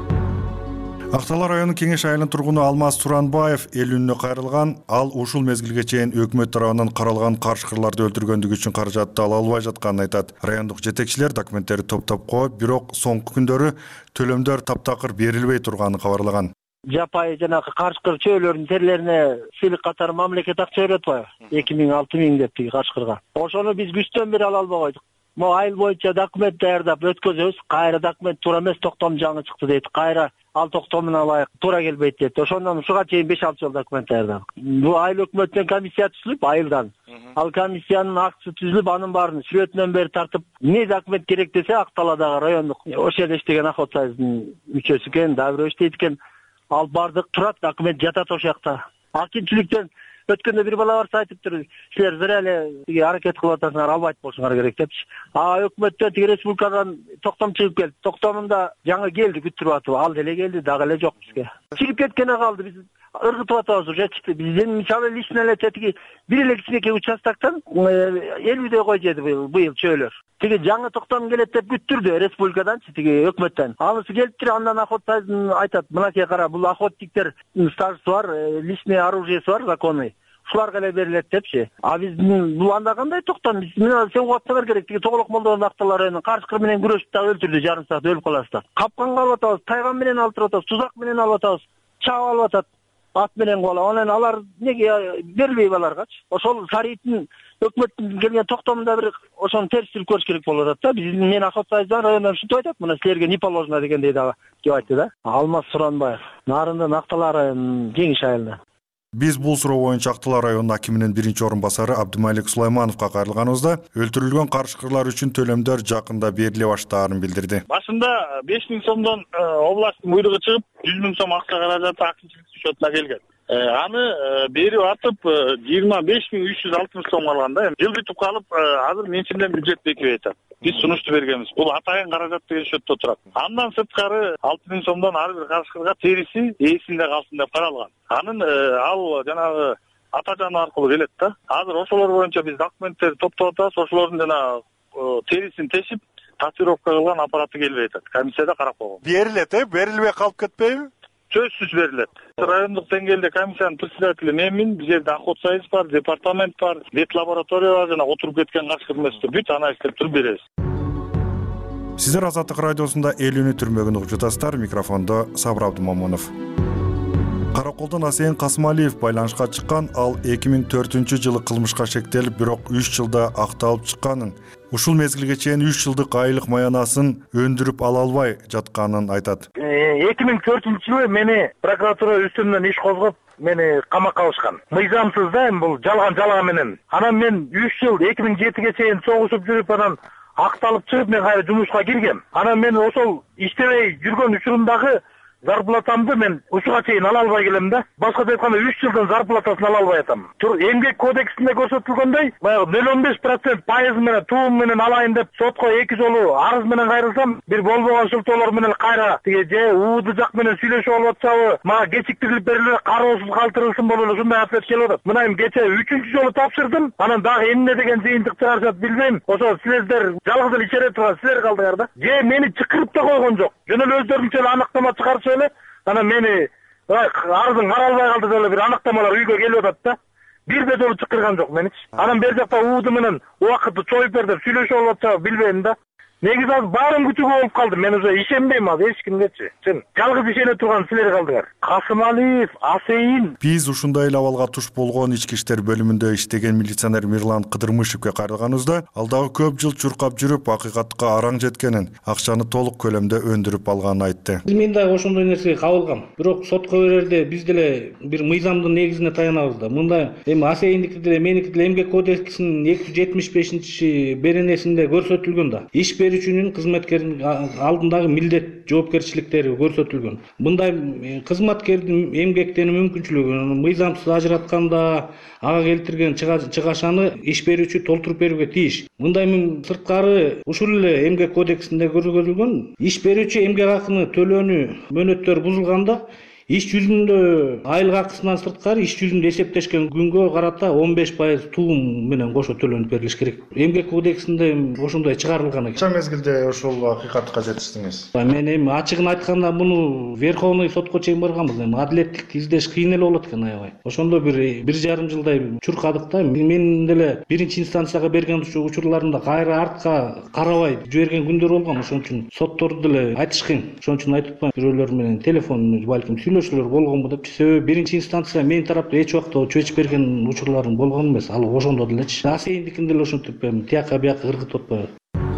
Актала районунун Кеңеш айылынын тургуну Алмаз Туранбаев Элүүнүнө кайрылган. Ал ушул мезгилге чейин өкмөт тарабынан каралган карышкырларды өлтүргөндүгү үчүн каражатты ала албай жатканын айтат. Райондук жетекчилер документтерди топтоп коюп, бирок соңку күндөрү төлөмдөр таптакыр берилбей турганын кабарлаган. Жапайы жанагы карышкыр чөөлөрдүн терлерине сыйлык катары мамлекет акча берет атпайбы? эки миң алты миң деп тиги карышкырга. Ошону биз күчтөн бери ала албай койдук. Мо айыл боюнча документ даярдап өткөзөбүз. Кайра документ туура эмес, токтом жаңы чыкты дейт. Кайра ал токтомун алайык, туура келбейт дейт. Ошондон ушуга чейин беш алты жыл документ даярдадык. Бул айыл өкмөттөн комиссия түзүлүп, айылдан. Ал комиссиянын акчасы түзүлүп, анын баарын сүрөтүнөн бери тартып, эмне документ керек десе, Акталадагы райондук ошол жерде иштеген Охот союзунун мүчөсү экен, дагы бирөө иштейт экен. Ал бардык турат, документ жатат ошол жакта. Акимчиликтен өткөндө бир бала барса айтыптыр, силер зря эле тиги аракет кылып атасыңар, албайт болушуңар керек депчи. А өкмөттөн тиги республикадан токтом чыгып келди. Токтомунда жаңы келди күттүрүп атып, ал деле келди, дагы эле жок бизге. Чыгып кеткене калды, биз ыргытып атабыз уже чыкты. Бизден мисалы лично эле тиги бир эле кичинекей участоктон элүүдөй кой жеди быйыл чөөлөр. Тиги жаңы токтом келет деп күттүрдү республикаданчы, тиги өкмөттөн. Анысы келиптир, андан охотсайдын айтат, мынакей кара, бул охотниктер стажысы бар, личный оружиеси бар, законный. Ушуларга эле берилет депчи. А биздин бул анда кандай токтом? Биз мына сен угатсаңар керек, тиги Тоголок Молдонун акталарын карышкыр менен күрөшүп да өлтүрдү, жарым саат өлүп каласыз да. Капканга алып атабыз, тайган менен алып атабыз, тузак менен алып атабыз, чаап алып атат. Ат менен кола. Анан алар неге бербейби аларгачы? Ошол Сарыйдын өкмөттүн келген токтомунда бир ошону терстирип көрүш керек болуп атат да. Биз мен Охотсайдан районунан ушинтип айтат, мына силерге не положено дегендей дагы кеп айтты да. Алмаз Суранбаев, Нарындын Актала районунун Кеңиш айылынан. Биз бул суроо боюнча Актала районунун акиминин биринчи орун басары Абдымалик Сулаймановго кайрылганыбызда өлтүрүлгөн карышкырлар үчүн төлөмдөр жакында бериле баштаарын билдирди. Башында беш миң сомдон областтын буйругу чыгып, жүз миң сом акча каражаты акчылык счетуна келген. Аны берип атып жыйырма беш миң үч жүз алтымыш сом алган да. Жыл бүтүп калып, азыр менчимден бюджет бекип атат. Биз сунушту бергенбиз. Бул атайын каражат деген счетто турат. Андан сырткары алты миң сомдон ар бир карышкырга териси ээсинде калсын деп каралган. Анын ал жанагы атажаны аркылуу келет да. Азыр ошолор боюнча биз документтерди топтоп атабыз. Ошолордун жана терисин тешип, татуировка кылган аппараты келбей атат. Комиссияда карап койгон. Берилет, э? Берилбей калып кетпейби? Сөзсүз берилет. Райондук деңгээлде комиссиянын председатели менмин, бизде охотсайыз бар, департамент бар, вет лаборатория бар, жана отуруп кеткен карышкыр эместер бүт аны иштеп туруп беребиз. Сиздер Азаттык радиосунда Элүүнү түрмөгүн угуп жатасыздар. Микрофондо Сабыр Абдымомунов. Караколдон Асейин Касымалиев байланышка чыккан, ал эки миң төртүнчү жылы кылмышка шектелип, бирок үч жылда акталып чыкканын, ушул мезгилге чейин үч жылдык айлык маянасын өндүрүп ала албай жатканын айтат. эки миң төртүнчү жылы мени прокуратура үстүмдөн иш козгоп, мени камакка алышкан. Мыйзамсыз да, эми бул жалган жалаа менен. Анан мен үч жыл эки миң жетиге чейин согушуп жүрүп, анан акталып чыгып, мен кайра жумушка киргем. Анан мен ошол иштебей жүргөн учурумдагы зарплатамды мен ушуга чейин ала албай келем да. Башкача айтканда үч жылдын зарплатасын ала албай атам. Эмгек кодексинде көрсөтүлгөндөй, баягы нөл он беш процент пайыз менен туум менен алайын деп сотко эки жолу арыз менен кайрылсам, бир болбогон шылтоолор менен кайра тиги же ууду жак менен сүйлөшүп алып атсабы, мага кечиктирилип берилип, кароосуз калтырылсын болуп эле ушундай ответ келип атат. Мына эми кече үчүнчү жолу тапшырдым. Анан дагы эмне деген жыйынтык чыгарышат билбейм. Ошо силер жалгыз эле ичере турган силер калдыңар да. Же мени чакырып да койгон жок. Жөн эле өздөрүнчө эле аныктама чыгарышып эле, анан мени арызың каралбай калды деп эле бир аныктамалар үйгө келип атат да. Бир да жолу чакырган жок меничи. Анан бер жакта ууду менен убакытты чоюп бер деп сүйлөшүп алып атса билбейм да. Негизи азыр баарын күтүүгө болуп калдым. Мен уже ишенбейм азыр эч кимгечи. Сен жалгыз ишене турган силер калдыңар. Касымалиев, Асейин. Биз ушундай эле абалга туш болгон ички иштер бөлүмүндө иштеген милиционер Мирлан Кыдырмышевге кайрылганыбызда, ал дагы көп жыл чуркап жүрүп, акыйкатка араң жеткенин, акчаны толук көлөмдө өндүрүп алганын айтты. Мен дагы ошондой нерсеге кабылгам. Бирок сотко берерде биз деле бир мыйзамдын негизине таянабыз да. Мында эми Асейиндики деле, меники деле эмгек кодексинин эки жүз жетимиш бешинчи беренесинде көрсөтүлгөн да. Иш берүүчүнүн, кызматкердин алдындагы милдет, жоопкерчиликтери көрсөтүлгөн. Мындай кызматкердин эмгектенүү мүмкүнчүлүгү мыйзамсыз ажыратканда ага келтирген чыгашаны иш берүүчү толтуруп берүүгө тийиш. Мындай сырткары ушул эле эмгек кодексинде көрсөтүлгөн, иш берүүчү эмгек акыны төлөөнү мөөнөттөрү бузулганда иш жүзүндө айлык акысынан сырткары иш жүзүндө эсептешкен күнгө карата он беш пайыз туум менен кошо төлөнүп берилиш керек. Эмгек кодексинде ошондой чыгарылган экен. Канча мезгилде ошол акыйкатка жетиштиңиз? Мен эми ачыгын айтканда муну Верховный сотко чейин барганбыз. Эми адилеттик издеш кыйын эле болот экен аябай. Ошондо бир бир жарым жылдай чуркадык да. Мен деле биринчи инстанцияга берген учурларымда кайра артка карабай жиберген күндөр болгон. Ошон үчүн сотторду деле айтыш кыйын. Ошон үчүн айтып атпайм. Бирөөлөр менен телефон балким сүйлөшүүлөр болгонбу депчи. Себеби биринчи инстанция менин тарапта эч убакта чечип берген учурларым болгон эмес. Ал ошондо делечи. Асейиндикин деле ошентип тияка бияка ыргытып атпайбы.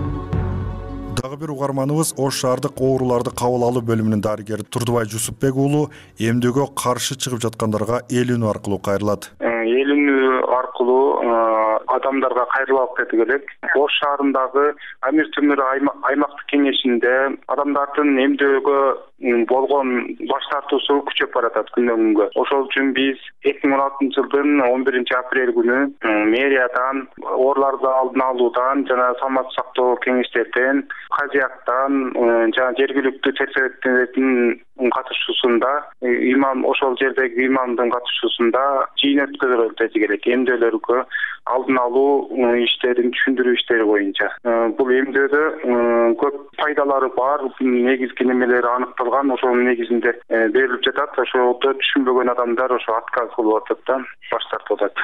Дагы бир угарманыбыз Ош шаардык ооруларды кабыл алуу бөлүмүнүн дарыгери Турдубай Жусупбек уулу эмдөөгө каршы чыгып жаткандарга Элүүнү аркылуу кайрылат. Элүүнү аркылуу адамдарга кайрылып кети элек. Ош шаарындагы Амир Темир аймактык кеңешинде адамдардын эмдөөгө болгон баш тартуусу күчөп баратат күндөн күнгө. Ошол үчүн биз эки миң он алтынчы жылдын он биринчи апрель күнү мэриядан, ооруларды алдын алуудан жана саламаттык сактоо кеңештерден, казияктан жана жергиликтүү терсереттердин катышуусунда, имам ошол жердеги имамдын катышуусунда жыйын өткөзүлөт деди элек эмдөөлөргө алдын алуу иштерин түшүндүрүү иштери боюнча. Бул эмдөөдө көп пайдалары бар, негизги немелери аныкталган, ошонун негизинде берилип жатат. Ошолду түшүнбөгөн адамдар ошо отказ кылып атат да, баш тартып атат.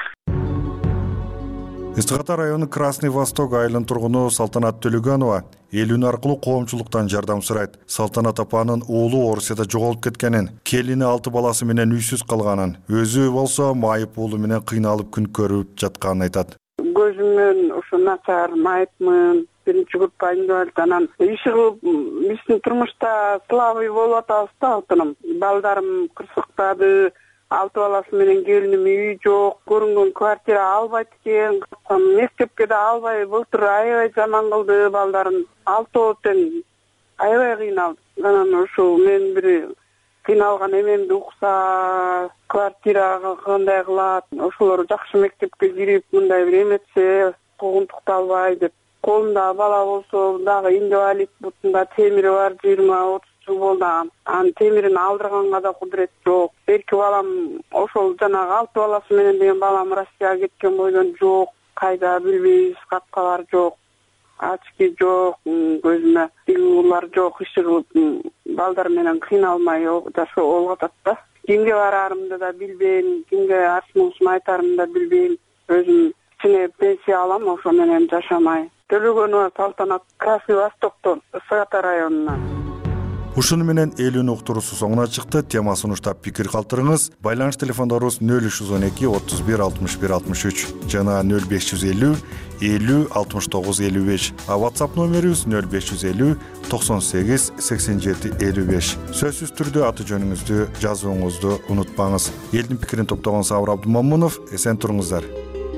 Истик Ата району Красный Восток айылынын тургуну Салтанат Төлөгөнова эл үн аркылуу коомчулуктан жардам сурайт. Салтанат апанын уулу Орусияда жоголуп кеткенин, келини алты баласы менен үйсүз калганын, өзү болсо майып уулу менен кыйналып күн көрүп жатканын айтат. Көзүмөн ушу начар, майыпмын, биринчи группа инвалид, анан иш кылып, биздин турмушта слабый болуп атабыз да, алтыным. Балдарым кырсыктады, алты баласы менен келиним үй жок, көрүнгөн квартира албайт экен, мектепке да албай, былтыр аябай жаман кылды балдарын. Алтоо тең аябай кыйналды. Анан ошол мен бир кыйналган эмемди укса, квартирага кандай кылат, ошолор жакшы мектепке кирип, мындай бир эметсе, куугунтукту албай деп. Колунда бала болсо, дагы инвалид, бутунда темири бар, жыйырма отуз жыл болду. Анын темирин алдырганга да кудурет жок. Эрки балам ошол жанагы алты баласы менен деген балам Россияга кеткен бойдон жок, кайда билбейбиз, капкалар жок, ачки жок, көзүмө тигүүлөр жок, иш кылып балдар менен кыйналмай жашоо болуп атат да. Кимге барарымды да билбейм, кимге ачмыгымды айтарымды да билбейм. Өзүм кичине пенсия алам, ошо менен жашамай. Төлөгөнова Салтанат, Красный Востоктон, Истик Ата районунан. Ушуну менен эл үн уктуруусу соңуна чыкты. Тема сунуштап пикир калтырыңыз. Байланыш телефондорубуз нөл үч жүз он эки отуз бир алтымыш бир алтымыш үч жана нөл беш жүз элүү элүү алтымыш тогуз элүү беш. А WhatsApp номерибиз нөл беш жүз элүү токсон сегиз сексен жети элүү беш. Сөзсүз түрдө аты жөнүңүздү жазууңузду унутпаңыз. Элдин пикирин топтогон Сабыр Абдымомунов, эсен туруңуздар.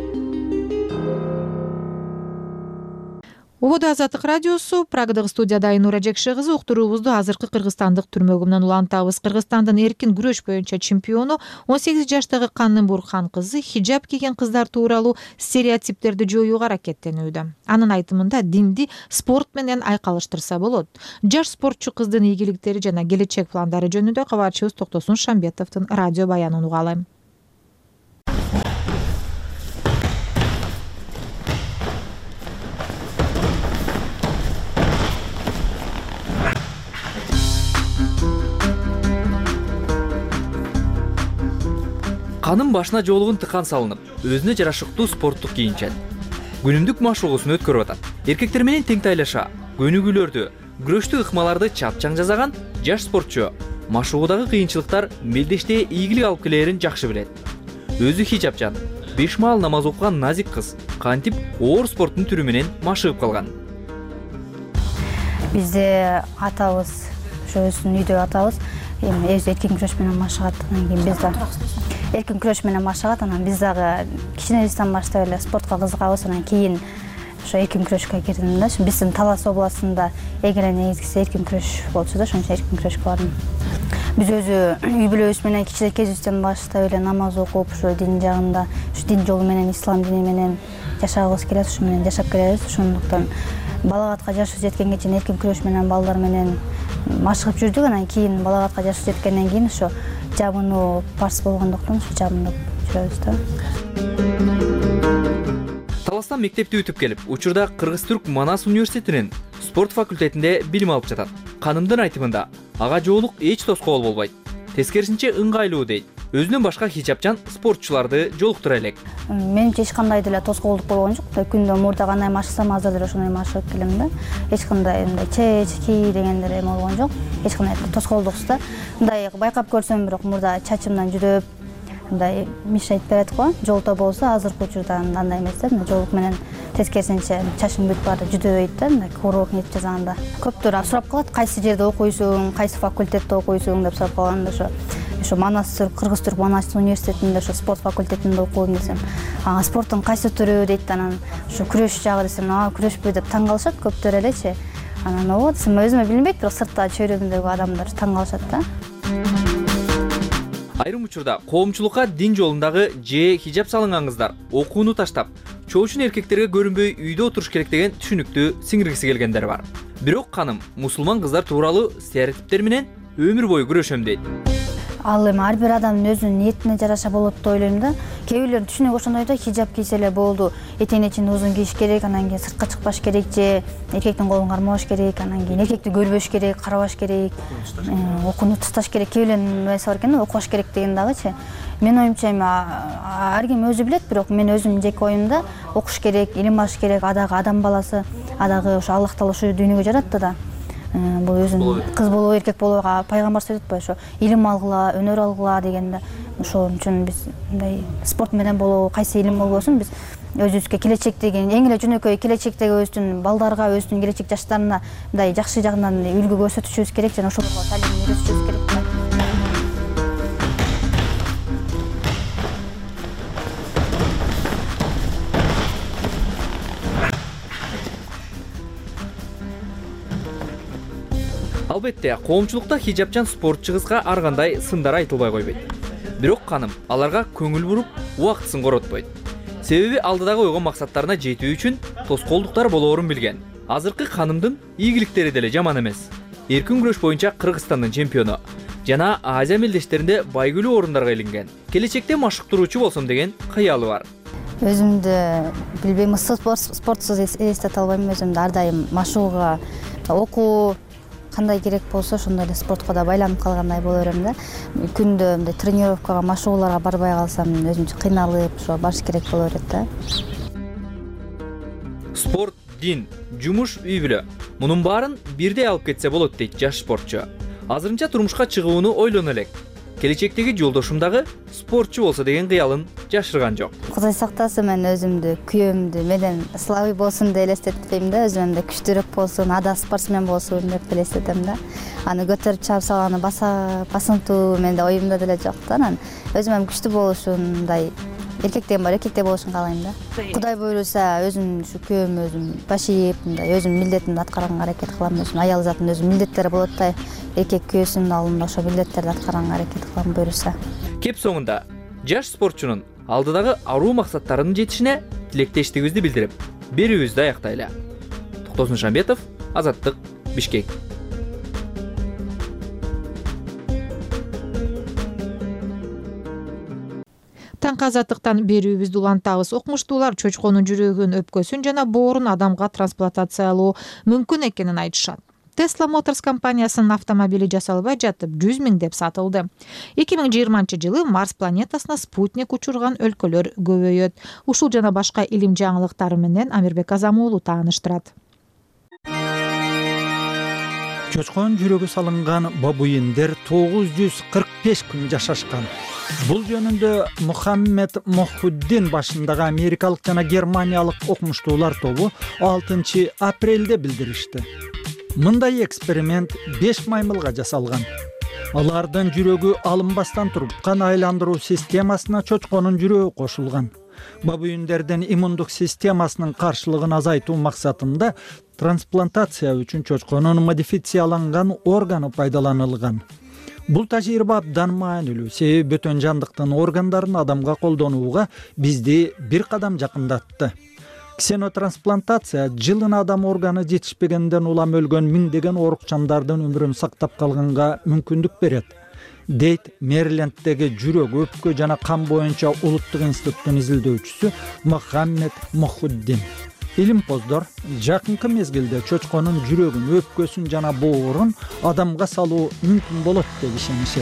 Убада Азаттык радиосу, Прагадагы студияда Айнура Жекше кызы уктуруубузду азыркы кыргызстандык түрмөгүмүнөн улантабыз. Кыргызстандын эркин күрөш боюнча чемпиону он сегиз жаштагы Канын Бурхан кызы хиджаб кийген кыздар тууралуу стереотиптерди жоюуга аракеттенүүдө. Анын айтымында динди спорт менен айкалыштырса болот. Жаш спортчу кыздын ийгиликтери жана келечек пландары жөнүндө кабарчыбыз Токтосун Шамбетовдун радио баянын угалы. Канын башына жоолугун тыкан салынып, өзүнө жарашыктуу спорттук кийинчен күнүмдүк машыгуусун өткөрүп атат. Эркектер менен тең тайлаша, көнүгүүлөрдү, күрөштү ыкмаларды чапчаң жасаган жаш спортчу машыгуудагы кыйынчылыктар мелдештее ийгилик алып келерин жакшы билет. Өзү хиджабчан, беш маал намаз окуган назик кыз кантип оор спорттун түрү менен машыгып калган. Бизде атабыз, ошо өзүнүн үйдө атабыз, эми өзү эркин күрөш менен машыгат. Анан кийин биз да эркин күрөш менен машыгат. Анан биз дагы кичинебизден баштап эле спортко кызыгабыз. Анан кийин ошо эркин күрөшкө кирдим да. Биздин Талас областында эң эле негизгиси эркин күрөш болчу да, ошон үчүн эркин күрөшкө бардым. Биз өзү үй бүлөбүз менен кичине кезибизден баштап эле намаз окуп, ошо дин жагында, ушу дин жолу менен, ислам дини менен жашагыбыз келет, ушу менен жашап келебиз. Ошондуктан балагатка жашы жеткенге чейин эркин күрөш менен балдар менен машыгып жүрдүк. Анан кийин балагатка жашы жеткенден кийин ошо жабынуу парс болгондуктан ушу жабынып жүрөбүз да. Таластан мектепти бүтүп келип, учурда Кыргыз-Түрк Манас университетинин спорт факультетинде билим алып жатат. Канымдын айтымында, ага жоолук эч тоскоол болбойт. Тескерисинче ыңгайлуу дейт. Өзүнөн башка хиджабчан спортчуларды жолуктура элек. Менимче эч кандай деле тоскоолдук болгон жок. Күндө мурда кандай машыксам, азыр деле ошондой машыгып келем да. Эч кандай мындай чеч, ки дегендер эме болгон жок. Эч кандай тоскоолдуксуз да. Мындай байкап көрсөм, бирок мурда чачымдан жүдөп, мындай мешайт берет го. Жолто болсо азыркы учурда андай эмес да. Жолук менен тескерисинче чачым бүтүп барды, жүдөбөйт да. Мындай урок нетип жазганда. Көптөр сурап калат, кайсы жерде окуйсуң, кайсы факультетте окуйсуң деп сурап калганда, ошо ошо Манас Кыргыз түрк Манас университетинде ошо спорт факультетинде окуйм десем, ага спорттун кайсы түрү дейт, анан ушу күрөш жагы десем, а күрөшпү деп таң калышат көптөр элечи. Анан оо десем, өзүмө билинбейт, бирок сыртта чөйрөмдөгү адамдар таң калышат да. Айрым учурда коомчулукка дин жолундагы же хижап салынган кыздар окууну таштап, чоочун эркектерге көрүнбөй үйдө отуруш керек деген түшүнүктү сиңиргиси келгендер бар. Бирок ханым мусулман кыздар тууралуу стереотиптер менен өмүр бою күрөшөм дейт. Ал эми ар бир адамдын өзүнүн ниетине жараша болот деп ойлойм да. Кээ бирлердин түшүнүгү ошондой да, хижап кийсе эле болду, этегин ичинде узун кийиш керек, анан кийин сыртка чыкпаш керек же эркектин колун кармабаш керек, анан кийин эркекти көрбөш керек, карабаш керек, окууну тасташ керек, кээ бирлердин нерсе бар экен, окубаш керек деген дагычы. Мен оюмча эми ар ким өзү билет, бирок мен өзүмдүн жеке оюмда окуш керек, илим алыш керек, адагы адам баласы, адагы ошо Аллах Таала ушу дүйнөгө жаратты да. Бул өзүн кыз болобу, эркек болобу пайгамбар сөйдөт го, ошо илим алгыла, өнөр алгыла дегенде, ошол үчүн биз мындай спорт менен болобу, кайсы илим болбосун, биз өзүбүзгө келечектеги эң эле жөнөкөй келечектеги өзүбүздүн балдарга, өзүбүздүн келечек жаштарына мындай жакшы жагынан үлгү көрсөтүшүбүз керек жана ошолорго талим үйрөтүшүбүз керек. Албетте, коомчулукта хижапчан спортчу кызга ар кандай сындар айтылбай койбойт. Бирок ханым аларга көңүл буруп, убактысын коротпойт. Себеби алдыдагы ойгон максаттарына жетүү үчүн тоскоолдуктар болоорун билген. Азыркы ханымдын ийгиликтери деле жаман эмес. Эркин күрөш боюнча Кыргызстандын чемпиону жана Азия мелдештеринде байгүлүү орундарга илинген. Келечекте машыктыруучу болсом деген кыялы бар. Өзүмдү билбейм, спортсуз элестете албайм, өзүмдү ар дайым машыгууга, окуу кандай керек болсо ошондой эле спортко да байланып калгандай боло берем да. Күндө мындай тренировкага, машыгууларга барбай калсам өзүмчө кыйналып, ошо барыш керек боло берет да. Спорт, дин, жумуш, үй бүлө. Мунун баарын бирдей алып кетсе болот дейт жаш спортчу. Азырынча турмушка чыгууну ойлоно элек. Келечектеги жолдошум дагы спортчу болсо деген кыялын жашырган жок. Кудай сактасын, мен өзүмдү күйөөмдү менен слабый болсун деп элестетпейм да, өзүмдө күчтүүрөөк болсун, ада спортсмен болсун деп элестетем да. Аны көтөрүп чыгып салганы баса басынтуу менде оюмда деле жок да. Анан өзүм күчтүү болушундай эркектен бар, эркектей болушун каалайм да. Кудай буйруса өзүм ушу күйөөм өзүм башийип, мындай өзүм милдетимди аткарганга аракет кылам. Өзүм аял затын өзүм милдеттери болот да. Эркек күйөөсүнүн алдында ошо милдеттерди аткарганга аракет кылам буйруса. Кеп соңунда жаш спортчунун алдыдагы аруу максаттарынын жетишине тилектештигибизди билдирип, берүүбүздү аяктайлы. Токтосун Шамбетов, Азаттык, Бишкек. Таңкы Азаттыктан берүүбүздү улантабыз. Окумуштуулар чочконун жүрөгүн, өпкөсүн жана боорун адамга трансплантациялоо мүмкүн экенин айтышат. Tesla Motors компаниясынын автомобили жасалбай жатып жүз миң деп сатылды. эки миң жыйырманчы жылы Марс планетасына спутник учурган өлкөлөр көбөйөт. Ушул жана башка илим жаңылыктары менен Амирбек Азамуулу тааныштырат. Чочкон жүрөгү салынган бабуиндер тогуз жүз кырк беш күн жашашкан. Бул жөнүндө Мухаммед Мохуддин башындагы америкалык жана германиялык окумуштуулар тобу алтынчы апрелде билдиришти. Мындай эксперимент беш маймылга жасалган. Алардын жүрөгү алынбастан туруп кан айландыруу системасына чочконун жүрөгү кошулган. Бабуиндердин иммундук системасынын каршылыгын азайтуу максатында трансплантация үчүн чочконун модифицияланган органы пайдаланылган. Бул тажрыйба абдан маанилүү, себеби бөтөн жандыктын органдарын адамга колдонууга бизди бир кадам жакындатты. Ксенотрансплантация жылына адам органы жетишпегенден улам өлгөн миңдеген оорукчандардын өмүрүн сактап калганга мүмкүндүк берет, дейт Мэриленддеги жүрөк, өпкө жана кан боюнча улуттук институттун изилдөөчүсү Мухаммед Мохуддин. Илимпоздор жакынкы мезгилде чочконун жүрөгүн, өпкөсүн жана боорун адамга салуу мүмкүн болот деп ишенишет.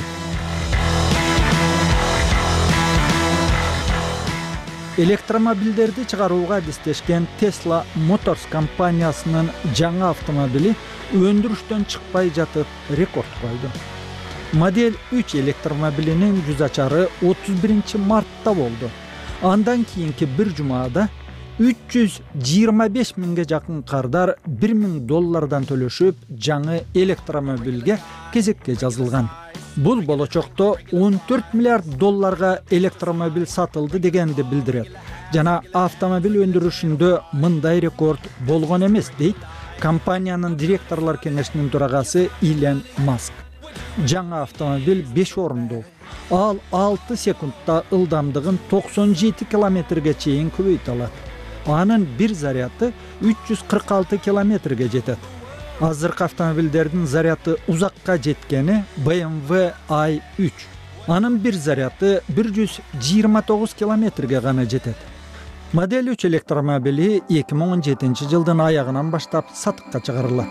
Электромобилдерди чыгарууга адистешкен Tesla Motors компаниясынын жаңы автомобили өндүрүштөн чыкпай жатып рекорд койду. Модель үч электромобилинин жүз ачары отуз биринчи мартта болду. Андан кийинки бир жумада үч жүз жыйырма беш миңге жакын кардар бир миң доллардан төлөшүп, жаңы электромобилге кезекке жазылган. Бул болочокто он төрт миллиард долларга электромобиль сатылды дегенди билдирет. Жана автомобиль өндүрүшүндө мындай рекорд болгон эмес дейт компаниянын директорлор кеңешинин төрагасы Илон Маск. Жаңа автомобиль беш орундуу. Ал алты секундта ылдамдыгын токсон жети километрге чейин көбөйтө алат. Анын бир заряды үч жүз кырк алты километрге жетет. Азыркы автомобилдердин заряды узакка жеткени бэ эм вэ ай үч. Анын бир заряды бир жүз жыйырма тогуз километрге гана жетет. Модель үч электромобили эки миң он жетинчи жылдын аягынан баштап сатыкка чыгарылат.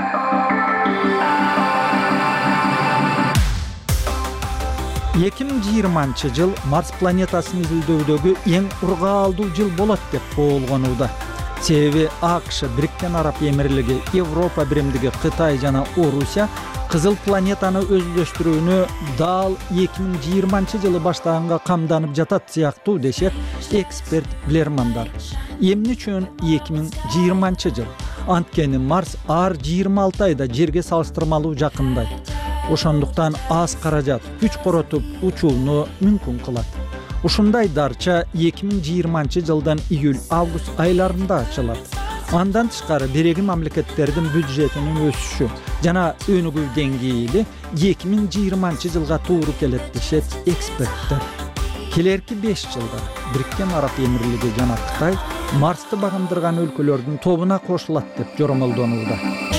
эки миң жыйырманчы жыл Марс планетасын изилдөөдөгү эң ургаалдуу жыл болот деп болгонууда. Себеби АКШ, Бириккен Араб Эмирлиги, Европа биримдиги, Кытай жана Орусия кызыл планетаны өздөштүрүүнү дал эки миң жыйырманчы жылы баштаганга камданып жатат сыяктуу дешет эксперт билермандар. Эмне үчүн эки миң жыйырманчы жыл? Анткени Марс ар жыйырма алты айда Жерге салыштырмалуу жакындайт. Ошондуктан аз каражат күч коротуп учууну мүмкүн кылат. Ушундай дарча эки миң жыйырманчы жылдан июль-август айларында ачылат. Андан тышкары береги мамлекеттердин бюджетинин өсүшү жана өнүгүү деңгээли эки миң жыйырманчы жылга туура келет дешет эксперттер. Келерки беш жылда Бириккен Араб Эмирлиги жана Кытай Марсты багындырган өлкөлөрдүн тобуна кошулат деп жоромолдонууда.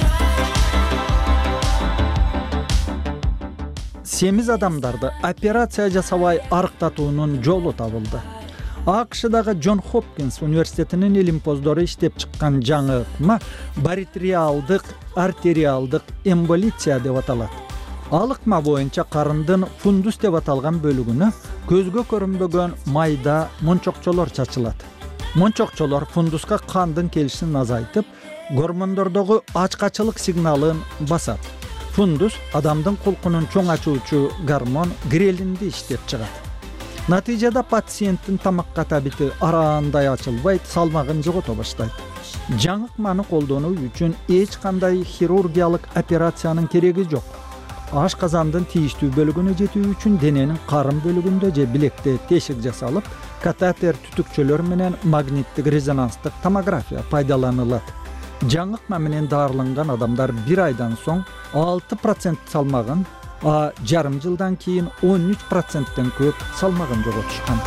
Семиз адамдарды операция жасабай арыктатуунун жолу табылды. АКШдагы Джон Хопкинс университетинин илимпоздору иштеп чыккан жаңы ыкма баритриалдык артериалдык эмболиция деп аталат. Ал ыкма боюнча карындын фундус деп аталган бөлүгүнө көзгө көрүнбөгөн майда мончокчолор чачылат. Мончокчолор фундуска кандын келишин азайтып, гормондордогу ачкачылык сигналын басат. Фундус адамдын кулкунун чоң ачуучу гормон грелинди иштеп чыгат. Натыйжада пациенттин тамакка табити араандай ачылбайт, салмагын жогото баштайт. Жаңы ыкманы колдонуу үчүн эч кандай хирургиялык операциянын кереги жок. Ашказандын тийиштүү бөлүгүнө жетүү үчүн дененин карын бөлүгүндө же билекте тешик жасалып, катетер түтүкчөлөр менен магниттик резонанстык томография пайдаланылат. Жаңы ыкма менен дарыланган адамдар бир айдан соң алты процент салмагын, а жарым жылдан кийин он үч проценттен көп салмагын жоготушкан.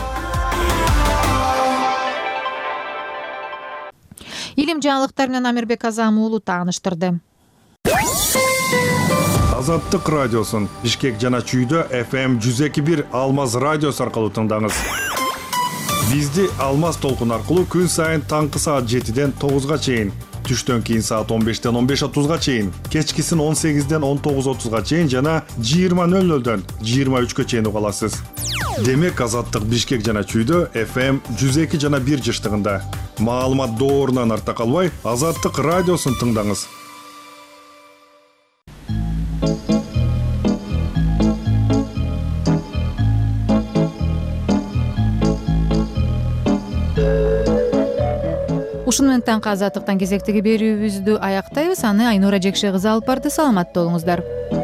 Илим жаңылыктар менен Амирбек Азам уулу тааныштырды. Азаттык радиосун Бишкек жана Чүйдө эф эм жүз эки бир Алмаз радиосу аркылуу тыңдаңыз. Бизди Алмаз толкун аркылуу күн сайын таңкы саат жетиден тогузга чейин, түштөн кийин саат он бештен он беш отузга чейин, кечкисин он сегизден он тогуз отузга чейин жана жыйырма нөл нөлдөн жыйырма үчкө чейин уга аласыз. Демек Азаттык Бишкек жана Чүйдө эф эм жүз эки жана бир жыштыгында. Маалымат доорунан артта калбай, Азаттык радиосун тыңдаңыз. Ушун менен таңкы Азаттыктан кезектеги берүүбүздү аяктайбыз. Аны Айнура Жекше кызы алып барды. Саламатта болуңуздар.